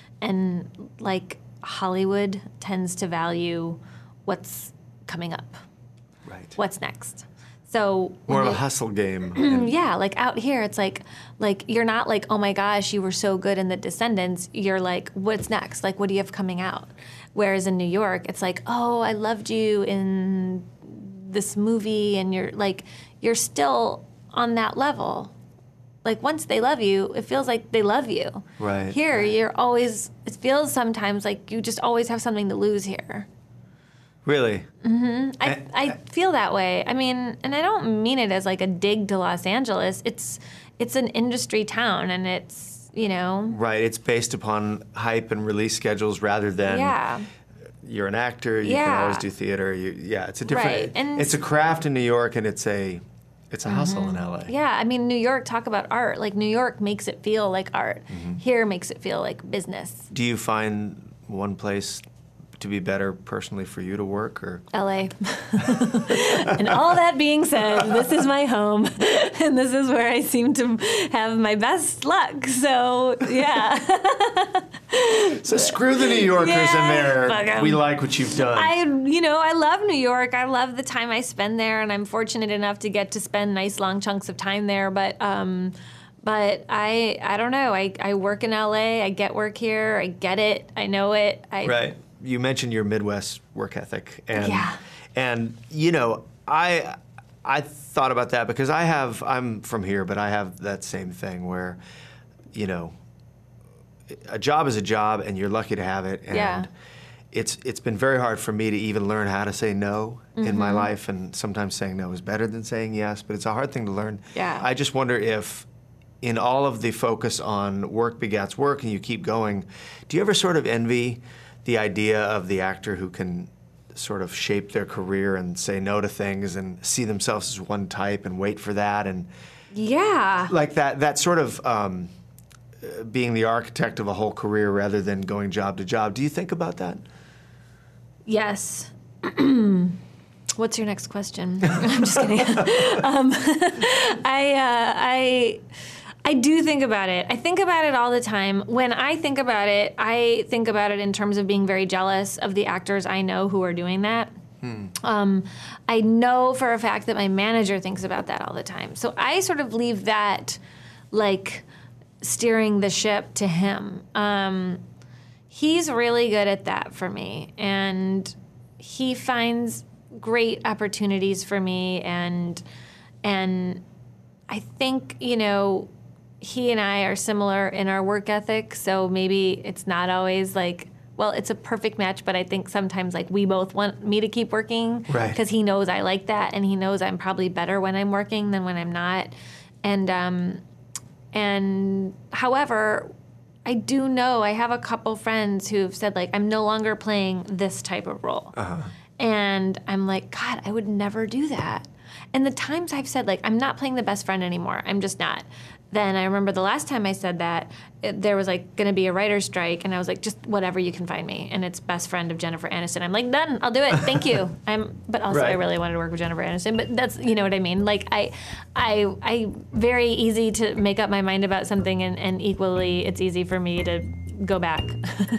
and like Hollywood tends to value what's coming up, Right. what's next. So More of when a they- hustle game. and- yeah, like out here, it's like, like you're not like, oh my gosh, you were so good in The Descendants. You're like, what's next? Like, what do you have coming out? Whereas in New York, it's like, oh, I loved you in this movie, and you're like, you're still on that level. Like once they love you, it feels like they love you. Right. Here, you're always. It feels sometimes like you just always have something to lose here. Really? I, I feel that way. I mean, and I don't mean it as like a dig to Los Angeles. It's it's an industry town, and it's, you know. Right. It's based upon hype and release schedules rather than Yeah. you're an actor, you can Yeah. always do theater. You, yeah, it's a different. Right, and- it's a craft in New York, and it's a it's a hustle in L A. Yeah, I mean, New York, talk about art. Like, New York makes it feel like art. Here makes it feel like business. Do you find one place to be better personally for you to work, or L A. And all that being said, this is my home, and this is where I seem to have my best luck. So, yeah. so screw the New Yorkers Yeah, in there. fuck 'em. We like what you've done. I, you know, I love New York. I love the time I spend there, and I'm fortunate enough to get to spend nice long chunks of time there. But, um, but I, I don't know. I, I work in L A. I get work here. I get it. I know it. I, Right. You mentioned your Midwest work ethic, and Yeah. and you know, I I thought about that because I have I'm from here, but I have that same thing where, you know, a job is a job, and you're lucky to have it, and Yeah. it's it's been very hard for me to even learn how to say no in my life, and sometimes saying no is better than saying yes, but it's a hard thing to learn. Yeah. I just wonder if, in all of the focus on work begats work, and you keep going, do you ever sort of envy the idea of the actor who can sort of shape their career and say no to things and see themselves as one type and wait for that, and Yeah. like that that sort of um, uh, being the architect of a whole career rather than going job to job? Do you think about that? Yes. What's your next question? I'm just kidding. um, I, uh, I, I do think about it. I think about it all the time. When I think about it, I think about it in terms of being very jealous of the actors I know who are doing that. Um, I know for a fact that my manager thinks about that all the time. So I sort of leave that, like, steering the ship to him. Um, he's really good at that for me, and he finds great opportunities for me, and and I think, you know, he and I are similar in our work ethic, so maybe it's not always like, well, it's a perfect match, but I think sometimes like we both want me to keep working Right. because he knows I like that, and he knows I'm probably better when I'm working than when I'm not. And um, and however, I do know I have a couple friends who've said like, I'm no longer playing this type of role. Uh-huh. And I'm like, God, I would never do that. And the times I've said, like, I'm not playing the best friend anymore, I'm just not. Then I remember the last time I said that, it, there was, like, going to be a writer's strike, and I was like, just whatever you can find me. And it's best friend of Jennifer Aniston. I'm like, done, I'll do it, thank you. I'm, but also I Right. really wanted to work with Jennifer Aniston, but that's, you know what I mean? Like, I, I, I, very easy to make up my mind about something, and, and equally, it's easy for me to go back.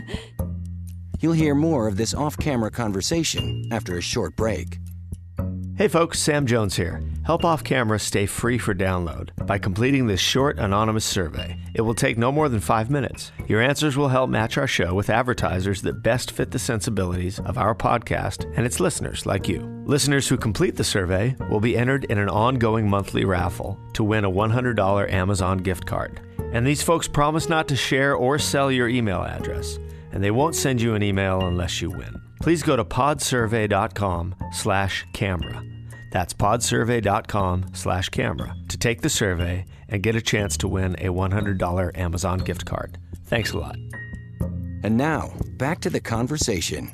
You'll hear more of this off-camera conversation after a short break. Hey folks, Sam Jones here. Help Off Camera stay free for download by completing this short, anonymous survey. It will take no more than five minutes. Your answers will help match our show with advertisers that best fit the sensibilities of our podcast and its listeners like you. Listeners who complete the survey will be entered in an ongoing monthly raffle to win a one hundred dollars Amazon gift card. And these folks promise not to share or sell your email address, and they won't send you an email unless you win. Please go to podsurvey.com slash camera. That's podsurvey.com slash camera to take the survey and get a chance to win a one hundred dollars Amazon gift card. Thanks a lot. And now, back to the conversation.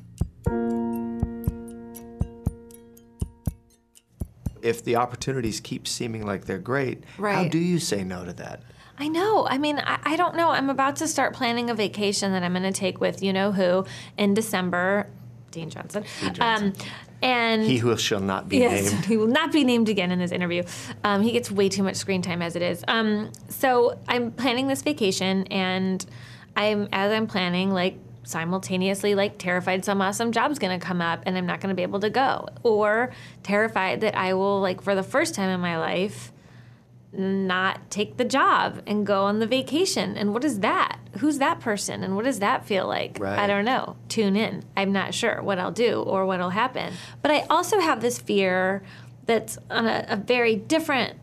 If the opportunities keep seeming like they're great, how Right. do you say no to that? I know. I mean, I, I don't know. I'm about to start planning a vacation that I'm going to take with you know who in December. Dean Johnson. Dean Johnson. Um, and He who shall not be yes, named. he will not be named again in this interview. Um, he gets way too much screen time as it is. Um, so I'm planning this vacation, and I'm as I'm planning, like simultaneously, like terrified some awesome job's gonna come up, and I'm not gonna be able to go, or terrified that I will, like for the first time in my life, not take the job and go on the vacation. And what is that? Who's that person? And what does that feel like? Right. I don't know. Tune in. I'm not sure what I'll do or what'll happen. But I also have this fear that's on a, a very different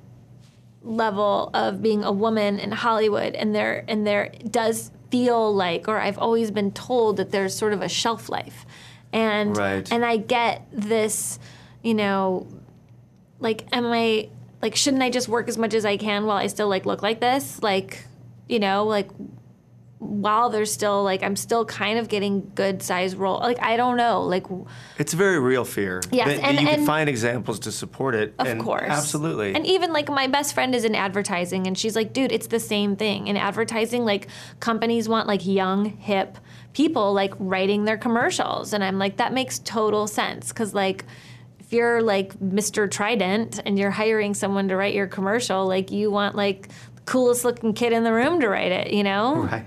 level of being a woman in Hollywood, and there and there does feel like, or I've always been told that there's sort of a shelf life. And Right. and I get this, you know, like am I like shouldn't I just work as much as I can while I still like look like this? Like, you know, like while there's still like I'm still kind of getting good size role. Like I don't know. Like It's a very real fear. Yes, That- and- you can and- find examples to support it. Of and course. Absolutely. And even like my best friend is in advertising, and she's like, dude, it's the same thing. In advertising, like companies want like young, hip people like writing their commercials. And I'm like, that makes total sense. Cause like if you're like Mister Trident and you're hiring someone to write your commercial, like you want like the coolest looking kid in the room to write it, you know? Right.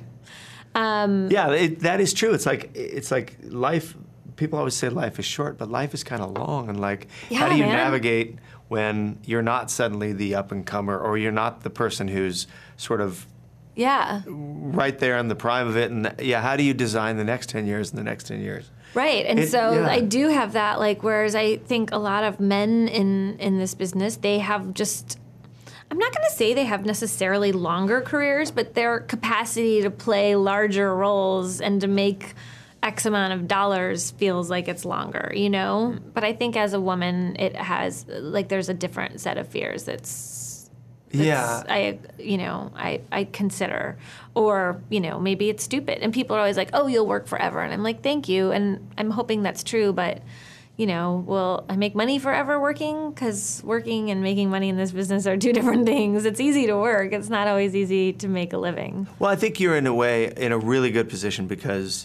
Um, yeah, it, that is true. It's like it's like life. People always say life is short, but life is kind of long. And like, Yeah, how do you man. navigate when you're not suddenly the up and comer, or you're not the person who's sort of Yeah. right there in the prime of it? And yeah, how do you design the next ten years and the next ten years? Right. And It- so yeah. I do have that, like, whereas I think a lot of men in, in this business, they have just, I'm not going to say they have necessarily longer careers, but their capacity to play larger roles and to make X amount of dollars feels like it's longer, you know? But I think as a woman, it has, like, there's a different set of fears that's, that's Yeah. I, you know, I, I consider. Or, you know, maybe it's stupid. And people are always like, oh, you'll work forever. And I'm like, thank you. And I'm hoping that's true. But, you know, will I make money forever working? Because working and making money in this business are two different things. It's easy to work. It's not always easy to make a living. Well, I think you're in a way in a really good position because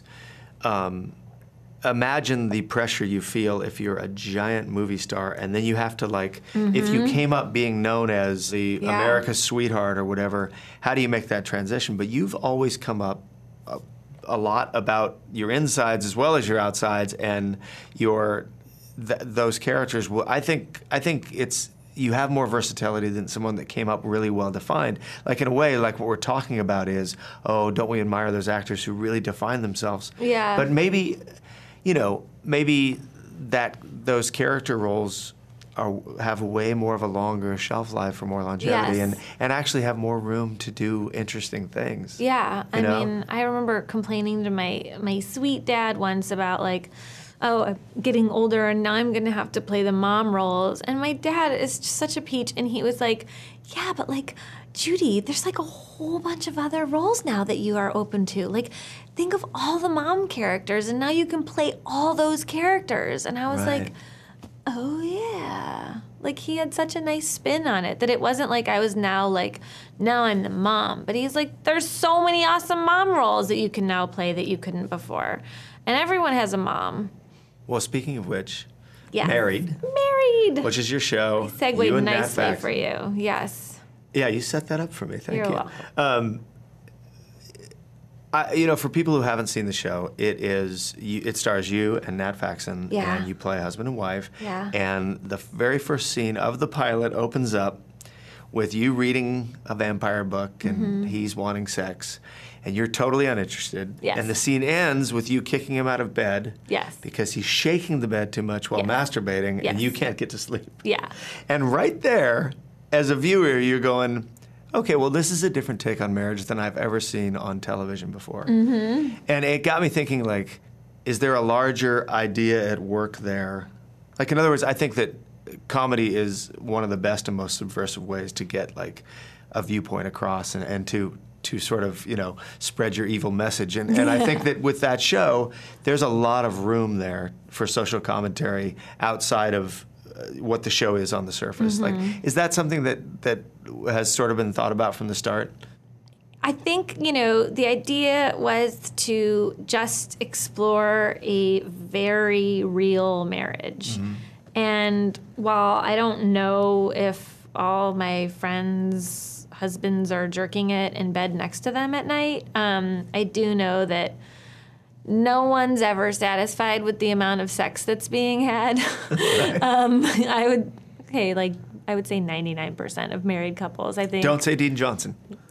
um, imagine the pressure you feel if you're a giant movie star and then you have to like, if you came up being known as the Yeah. America's sweetheart or whatever, how do you make that transition? But you've always come up a, a lot about your insides as well as your outsides, and your th- those characters. Will, I think I think it's. You have more versatility than someone that came up really well defined. Like in a way, like what we're talking about is, oh, don't we admire those actors who really define themselves? Yeah. But maybe, you know, maybe that those character roles are have way more of a longer shelf life for more longevity, Yes. and and actually have more room to do interesting things. Yeah, I You know? mean, I remember complaining to my my sweet dad once about like, oh, I'm getting older and now I'm gonna have to play the mom roles. And my dad is just such a peach, and he was like, yeah, but like, Judy, there's like a whole bunch of other roles now that you are open to. Like, think of all the mom characters, and now you can play all those characters. And I was Right. like, oh yeah. Like he had such a nice spin on it that it wasn't like I was now like, now I'm the mom. But he's like, there's so many awesome mom roles that you can now play that you couldn't before. And everyone has a mom. Well, speaking of which, Yes. Married, Married. which is your show. Segued you and Nat nicely Fax. for you. Yes. Yeah, you set that up for me. Thank You're you. welcome. Um, I, you know, for people who haven't seen the show, it is you, it stars you and Nat Faxon, Yeah. and you play husband and wife. Yeah. And the very first scene of the pilot opens up with you reading a vampire book, and Mm-hmm. he's wanting sex, and you're totally uninterested. Yes. And the scene ends with you kicking him out of bed. Yes. Because he's shaking the bed too much while Yes. masturbating, Yes. and you can't get to sleep. Yeah. And right there, as a viewer, you're going, okay, well, this is a different take on marriage than I've ever seen on television before. Mm-hmm. And it got me thinking, like, is there a larger idea at work there? Like, in other words, I think that comedy is one of the best and most subversive ways to get, like, a viewpoint across and, and to to sort of, you know, spread your evil message. And, and I think that with that show, there's a lot of room there for social commentary outside of uh, what the show is on the surface. Mm-hmm. Like, is that something that, that has sort of been thought about from the start? I think, you know, the idea was to just explore a very real marriage. Mm-hmm. And while I don't know if all my friends' husbands are jerking it in bed next to them at night, um, I do know that no one's ever satisfied with the amount of sex that's being had. um, I would, okay, like, I would say ninety-nine percent of married couples, I think. Don't say Dean Johnson.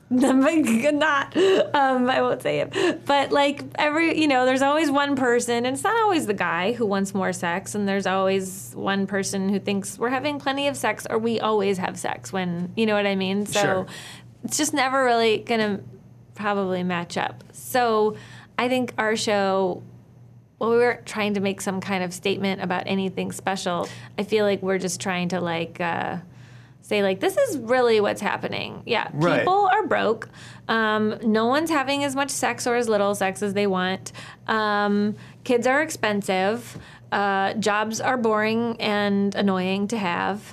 Not. Um, I won't say it. But, like, every, you know, there's always one person, and it's not always the guy who wants more sex, and there's always one person who thinks we're having plenty of sex, or we always have sex when, you know what I mean? So Sure. it's just never really going to probably match up. So I think our show, well, we weren't trying to make some kind of statement about anything special. I feel like we're just trying to, like, uh, say, like, this is really what's happening. Yeah, Right. people are broke. Um, no one's having as much sex or as little sex as they want. Um, kids are expensive. Uh, jobs are boring and annoying to have.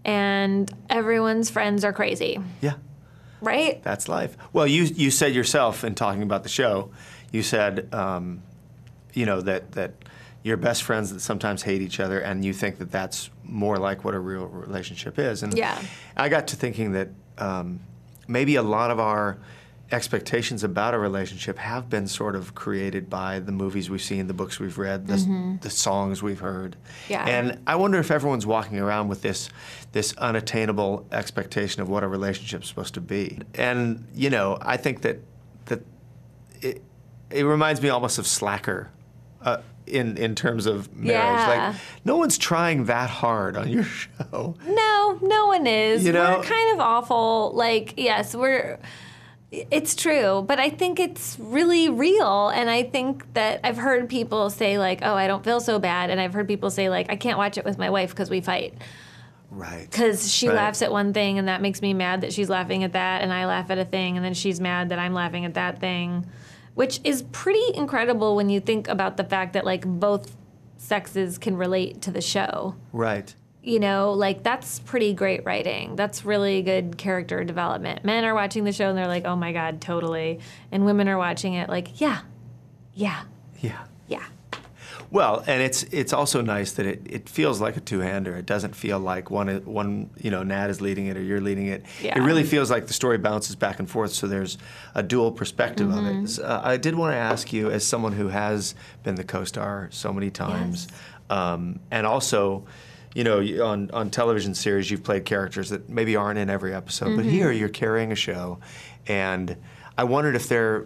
And everyone's friends are crazy, Yeah, right? that's life. Well, you you said yourself in talking about the show, you said, um, you know, that, that your best friends that sometimes hate each other, and you think that that's more like what a real relationship is. And Yeah. I got to thinking that um, maybe a lot of our expectations about a relationship have been sort of created by the movies we've seen, the books we've read, the, the songs we've heard. Yeah. And I wonder if everyone's walking around with this this unattainable expectation of what a relationship's supposed to be. And, you know, I think that that it, it reminds me almost of Slacker. Uh, in in terms of marriage. Yeah. Like, no one's trying that hard on your show. No, no one is. You know? We're kind of awful. Like, yes, we're. It's true, but I think it's really real, and I think that I've heard people say, like, "Oh, I don't feel so bad," and I've heard people say, like, "I can't watch it with my wife because we fight." Right. Because she Right. laughs at one thing, and that makes me mad that she's laughing at that, and I laugh at a thing, and then she's mad that I'm laughing at that thing, which is pretty incredible when you think about the fact that, like, both sexes can relate to the show. Right. You know, like, that's pretty great writing. That's really good character development. Men are watching the show, and they're like, oh, my God, totally. And women are watching it like, yeah, yeah, Yeah. yeah. Well, and it's it's also nice that it, it feels like a two-hander. It doesn't feel like one one you know Nat is leading it or you're leading it. Yeah. It really feels like the story bounces back and forth. So there's a dual perspective Mm-hmm. of it. So, uh, I did want to ask you, as someone who has been the co-star so many times, Yes. um, and also, you know, you- on on television series you've played characters that maybe aren't in every episode, but Mm-hmm. here you're carrying a show, and I wondered if there.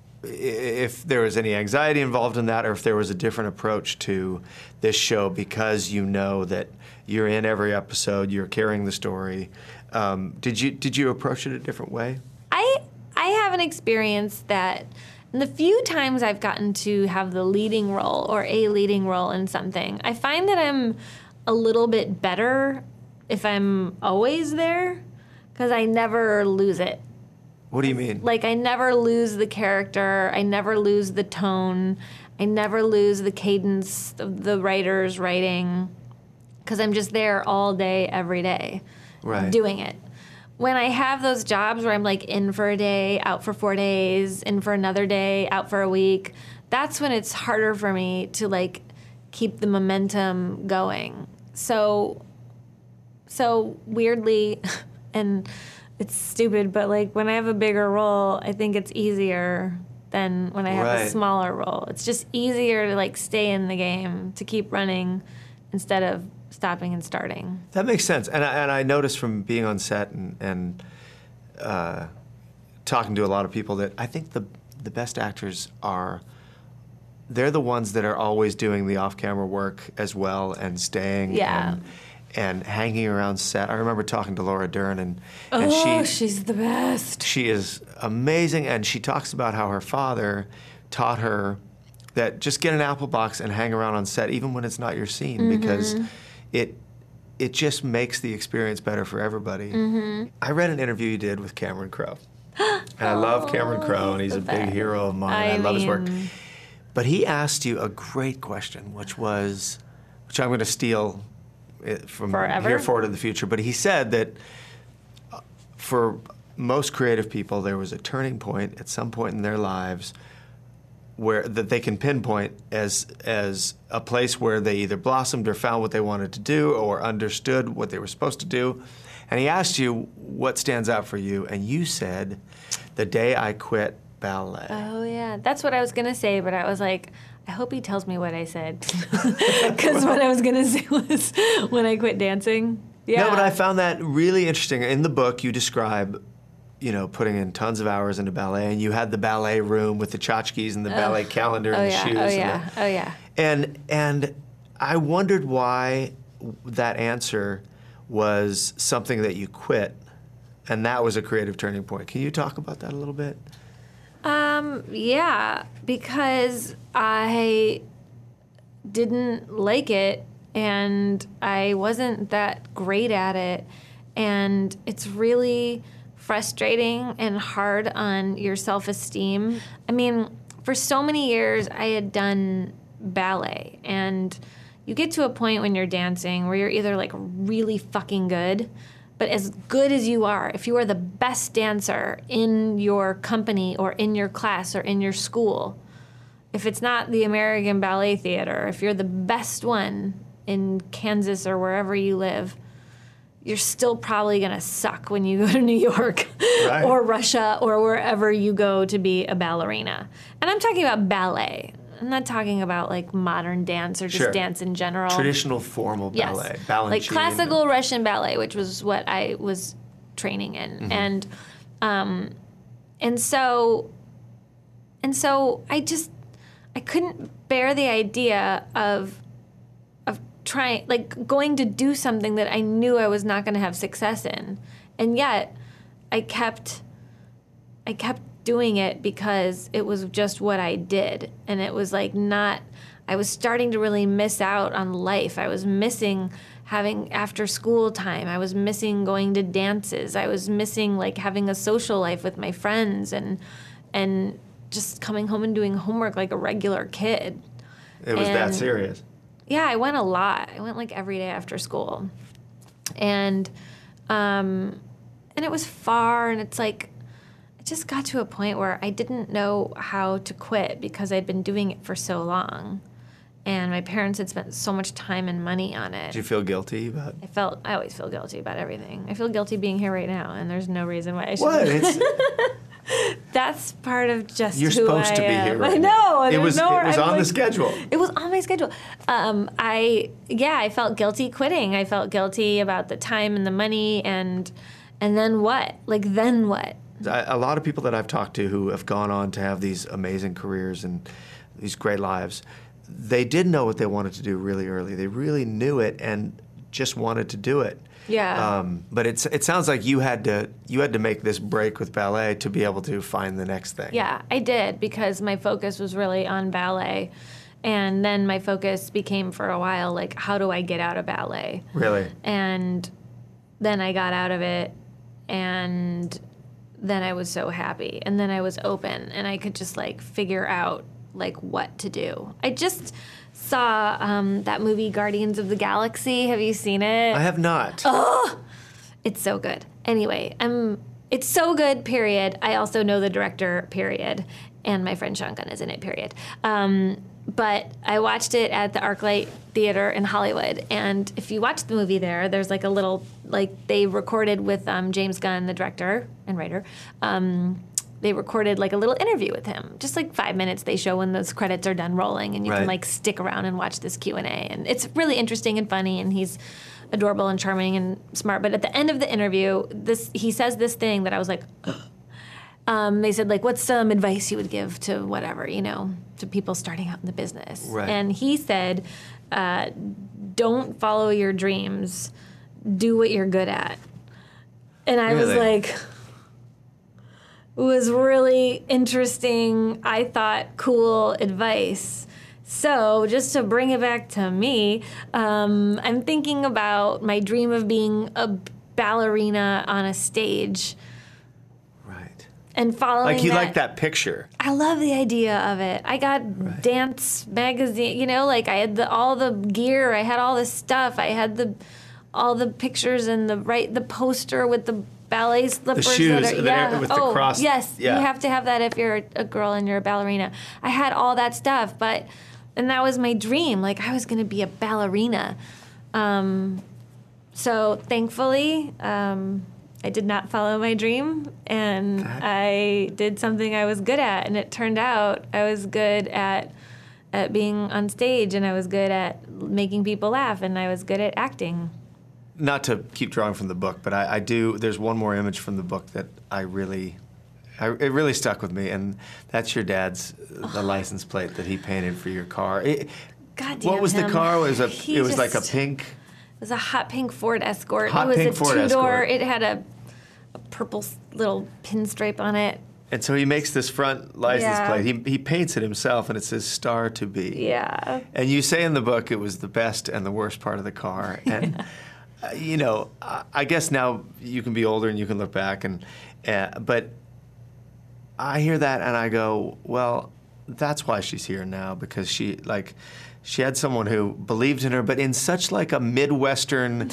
if there was any anxiety involved in that, or if there was a different approach to this show because you know that you're in every episode, you're carrying the story. Um, did you did you approach it a different way? I I haven't experienced that. And the few times I've gotten to have the leading role or a leading role in something, I find that I'm a little bit better if I'm always there, because I never lose it. What do you mean? Like, I never lose the character. I never lose the tone. I never lose the cadence of the writer's writing, because I'm just there all day, every day, Right. doing it. When I have those jobs where I'm, like, in for a day, out for four days, in for another day, out for a week, that's when it's harder for me to, like, keep the momentum going. So, so weirdly, and it's stupid, but, like, when I have a bigger role, I think it's easier than when I have Right. a smaller role. It's just easier to like stay in the game, to keep running instead of stopping and starting. That makes sense. And I, and I noticed from being on set and, and uh, talking to a lot of people that I think the the best actors are, they're the ones that are always doing the off-camera work as well and staying Yeah. and, and hanging around set. I remember talking to Laura Dern, and, and Oh, she, she's the best. she is amazing, and she talks about how her father taught her that just get an apple box and hang around on set even when it's not your scene, Mm-hmm. because it it just makes the experience better for everybody. Mm-hmm. I read an interview you did with Cameron Crowe. And I love Cameron Crowe, and he's the a big best. hero of mine. I I, love his work. mean- But he asked you a great question, which was, which I'm going to steal it from Forever? here forward in the future. But he said that uh, for most creative people, there was a turning point at some point in their lives where that they can pinpoint as as a place where they either blossomed or found what they wanted to do or understood what they were supposed to do. And he asked you what stands out for you, and you said, the day I quit ballet. Oh, yeah. That's what I was going to say, but I was like, I hope he tells me what I said. Because what I was going to say was when I quit dancing. Yeah. No, but I found that really interesting. In the book, you describe, you know, putting in tons of hours into ballet, and you had the ballet room with the tchotchkes and the ballet calendar oh, and the yeah. shoes. Oh, and yeah. the- Oh, yeah. And and I wondered why that answer was something that you quit, and that was a creative turning point. Can you talk about that a little bit? Um, yeah, because I didn't like it and I wasn't that great at it, and it's really frustrating and hard on your self-esteem. I mean, for so many years I had done ballet, and you get to a point when you're dancing where you're either like really fucking good, but as good as you are, if you are the best dancer in your company or in your class or in your school, if it's not the American Ballet Theater, if you're the best one in Kansas or wherever you live, you're still probably going to suck when you go to New York Right. or Russia or wherever you go to be a ballerina. And I'm talking about ballet. I'm not talking about like modern dance or just Sure. dance in general. Traditional formal Yes. ballet, Like Balanchine. classical Russian ballet, which was what I was training in. Mm-hmm. And um, and so and so I just I couldn't bear the idea of of trying like going to do something that I knew I was not going to have success in. And yet I kept I kept doing it because it was just what I did. And it was like not, I was starting to really miss out on life. I was missing having after school time. I was missing going to dances. I was missing like having a social life with my friends and and just coming home and doing homework like a regular kid. It was that and- serious. Yeah, I went a lot. I went like every day after school. And um and it was far, and it's like it just got to a point where I didn't know how to quit because I'd been doing it for so long. And my parents had spent so much time and money on it. Did you feel guilty about I felt I always feel guilty about everything. I feel guilty being here right now, and there's no reason why I should. what? It's, That's part of just you're who supposed I to be am. here right I now. know. It there's was, nowhere- it was I'm on like- the schedule. It was on my schedule. Um, I yeah, I felt guilty quitting. I felt guilty about the time and the money, and and then what? Like then what? I- A lot of people that I've talked to who have gone on to have these amazing careers and these great lives, they did know what they wanted to do really early. They really knew it and just wanted to do it. Yeah. Um, but it's it sounds like you had to you had to make this break with ballet to be able to find the next thing. Yeah, I did because my focus was really on ballet. And then my focus became for a while like, how do I get out of ballet? Really. And then I got out of it, and then I was so happy. And then I was open, and I could just like figure out like what to do. I just saw um, that movie Guardians of the Galaxy. Have you seen it? I have not. It's so good. Anyway, I'm. It's so good. Period. I also know the director. Period. And my friend Sean Gunn is in it. Period. Um, but I watched it at the ArcLight Theater in Hollywood, and if you watch the movie there, there's like a little like they recorded with um, James Gunn, the director and writer. Um, they recorded like a little interview with him, just like five minutes. They show when those credits are done rolling, and you Right. can like stick around and watch this Q and A. And it's really interesting and funny, and he's adorable and charming and smart. But at the end of the interview, this he says this thing that I was like, um, they said like, what's some advice you would give to whatever, you know, to people starting out in the business? Right. And he said, uh, don't follow your dreams, do what you're good at. And I was Really? like, it was really interesting, I thought, cool advice. So just to bring it back to me, um, I'm thinking about my dream of being a ballerina on a stage Right. and following Like you that. like that picture. I love the idea of it. I got dance magazine, you know, like I had the, all the gear, I had all the stuff, I had the all the pictures and the right the poster with the ballet slippers. shoes that are, the- yeah. with the oh, cross- yes, yeah. you have to have that if you're a girl and you're a ballerina. I had all that stuff, but and that was my dream. Like I was going to be a ballerina. Um, so thankfully, um, I did not follow my dream, and That- I did something I was good at, and it turned out I was good at at being on stage, and I was good at making people laugh, and I was good at acting. Not to keep drawing from the book, but I, I do. There's one more image from the book that I really, I, it really stuck with me, and that's your dad's the license plate that he painted for your car. It, God damn what was him. the car? It was a. He it was like a just- pink. It was a hot pink Ford Escort. Hot it was pink a Ford two-door. Escort. It had a, a purple s- little pinstripe on it. And so he makes this front license Yeah. plate. He he paints it himself, and it says "Star to Be." Yeah. And you say in the book it was the best and the worst part of the car. And, uh, you know, I, I guess now you can be older and you can look back. and, uh, But I hear that and I go, well, that's why she's here now, because she, like, she had someone who believed in her, but in such, like, a Midwestern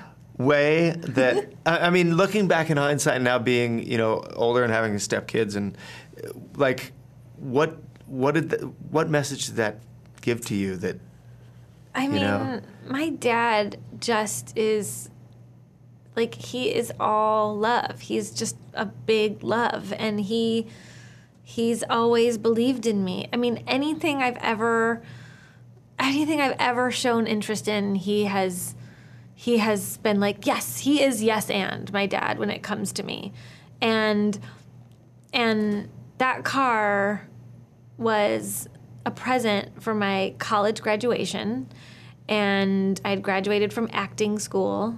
way that, I, I mean, looking back in hindsight and now being, you know, older and having stepkids and, uh, like, what what did the, what message did that give to you that I mean, know? my dad just is like he is all love. He's just a big love, and he he's always believed in me. I mean, anything I've ever anything I've ever shown interest in, he has he has been like, yes, he is yes and my dad when it comes to me. And and that car was a present for my college graduation, and I had graduated from acting school.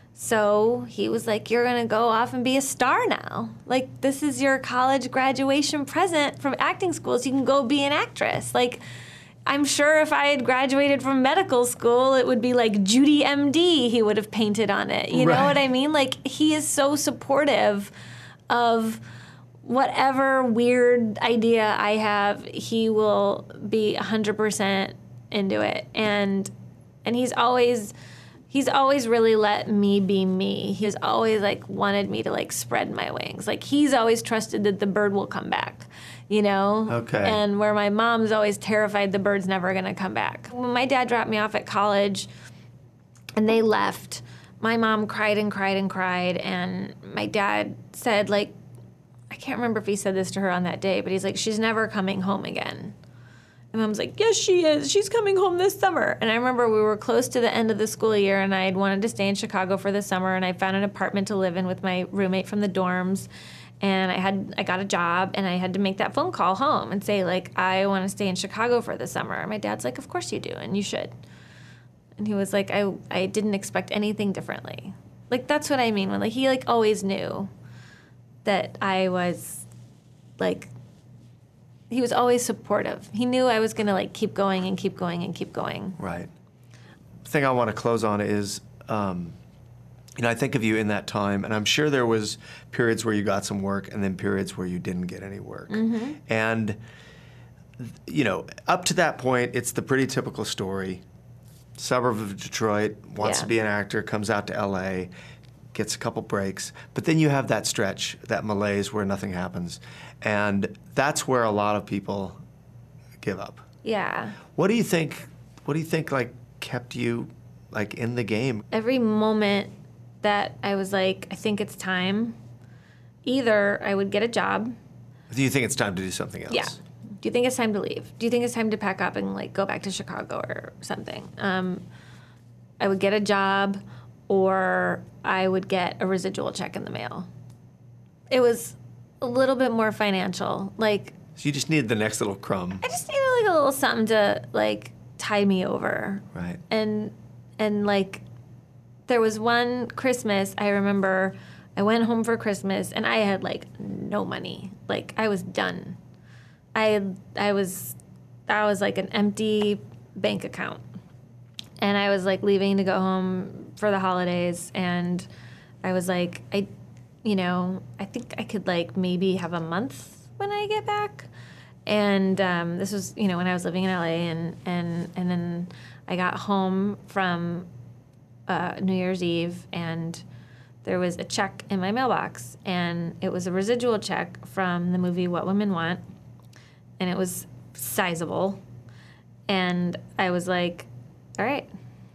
So he was like, you're going to go off and be a star now. Like, this is your college graduation present from acting school, so you can go be an actress. Like, I'm sure if I had graduated from medical school, it would be like Judy M D he would have painted on it. You Right. know what I mean? Like, he is so supportive of whatever weird idea I have, he will be one hundred percent into it. And and he's always he's always really let me be me. He's always like wanted me to like spread my wings. Like he's always trusted that the bird will come back, you know? Okay. And where my mom's always terrified the bird's never going to come back. When my dad dropped me off at college and they left, my mom cried and cried and cried, and my dad said, like, I can't remember if he said this to her on that day, but he's like, she's never coming home again. And Mom's like, yes, she is. She's coming home this summer. And I remember we were close to the end of the school year, and I had wanted to stay in Chicago for the summer, and I found an apartment to live in with my roommate from the dorms. And I had I got a job, and I had to make that phone call home and say, like, I want to stay in Chicago for the summer. And my dad's like, of course you do, and you should. And he was like, I I didn't expect anything differently. Like, that's what I mean when, like, he, like, always knew that I was, like, he was always supportive. He knew I was going to, like, keep going and keep going and keep going. Right. The thing I want to close on is, um, you know, I think of you in that time, and I'm sure there was periods where you got some work and then periods where you didn't get any work. Mm-hmm. And, you know, up to that point, it's the pretty typical story. Suburb of Detroit, wants Yeah. to be an actor, comes out to L A, gets a couple breaks, but then you have that stretch, that malaise where nothing happens. And that's where a lot of people give up. Yeah. What do you think, what do you think, like, kept you, like, in the game? Every moment that I was like, I think it's time, either I would get a job Do you think it's time to do something else? Yeah. Do you think it's time to leave? Do you think it's time to pack up and like go back to Chicago or something? Um, I would get a job, or I would get a residual check in the mail. It was a little bit more financial. Like, so you just needed the next little crumb. I just needed like a little something to like tie me over. Right. And and like there was one Christmas I remember I went home for Christmas and I had like no money. Like I was done. I I was I was like an empty bank account. And I was like leaving to go home for the holidays, and I was like, I, you know, I think I could like maybe have a month when I get back. And um, this was, you know, when I was living in L A, and and and then I got home from uh, New Year's Eve, and there was a check in my mailbox, and it was a residual check from the movie What Women Want, and it was sizable, and I was like, all right,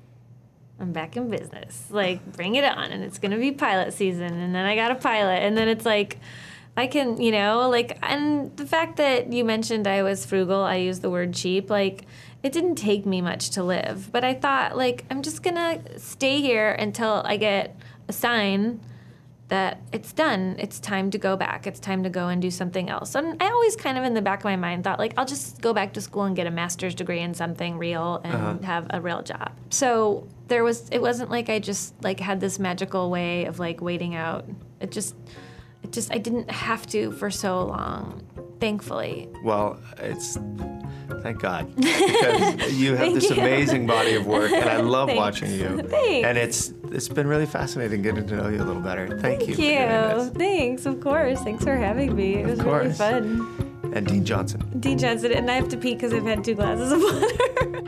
I'm back in business. Like, bring it on. And it's going to be pilot season. And then I got a pilot. And then it's like, I can, you know, like, and the fact that you mentioned I was frugal, I used the word cheap, like, it didn't take me much to live. But I thought, like, I'm just going to stay here until I get a sign that it's done. It's time to go back. It's time to go and do something else. And I always kind of in the back of my mind thought, like, I'll just go back to school and get a master's degree in something real and uh-huh. have a real job. So there was, it wasn't like I just like had this magical way of like waiting out. It just, it just, I didn't have to for so long, thankfully. Well, it's, thank God, because you have this you. amazing body of work, and I love watching you. Thanks. And it's it's been really fascinating getting to know you a little better. Thank, Thank you. you. For doing this. Thanks, of course. Thanks for having me. It was really fun. And Dean Johnson. Dean Johnson, and I have to pee because I've had two glasses of water.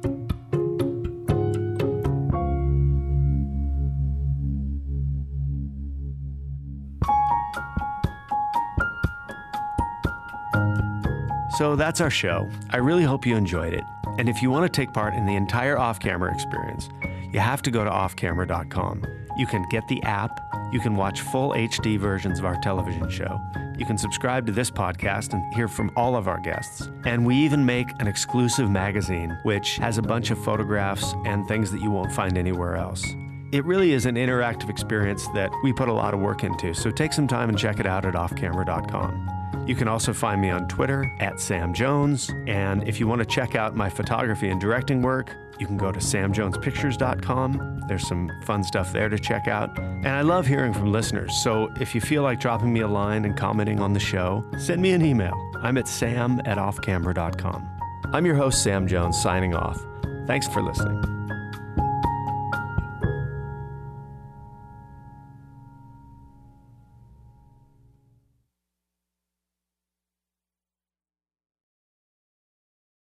So that's our show. I really hope you enjoyed it. And if you want to take part in the entire off-camera experience, you have to go to off camera dot com. You can get the app, you can watch full H D versions of our television show, you can subscribe to this podcast and hear from all of our guests. And we even make an exclusive magazine, which has a bunch of photographs and things that you won't find anywhere else. It really is an interactive experience that we put a lot of work into, so take some time and check it out at off camera dot com. You can also find me on Twitter at Sam Jones, and if you want to check out my photography and directing work, you can go to sam jones pictures dot com. There's some fun stuff there to check out. And I love hearing from listeners, so if you feel like dropping me a line and commenting on the show, send me an email. I'm at sam at off camera dot com. I'm your host, Sam Jones, signing off. Thanks for listening.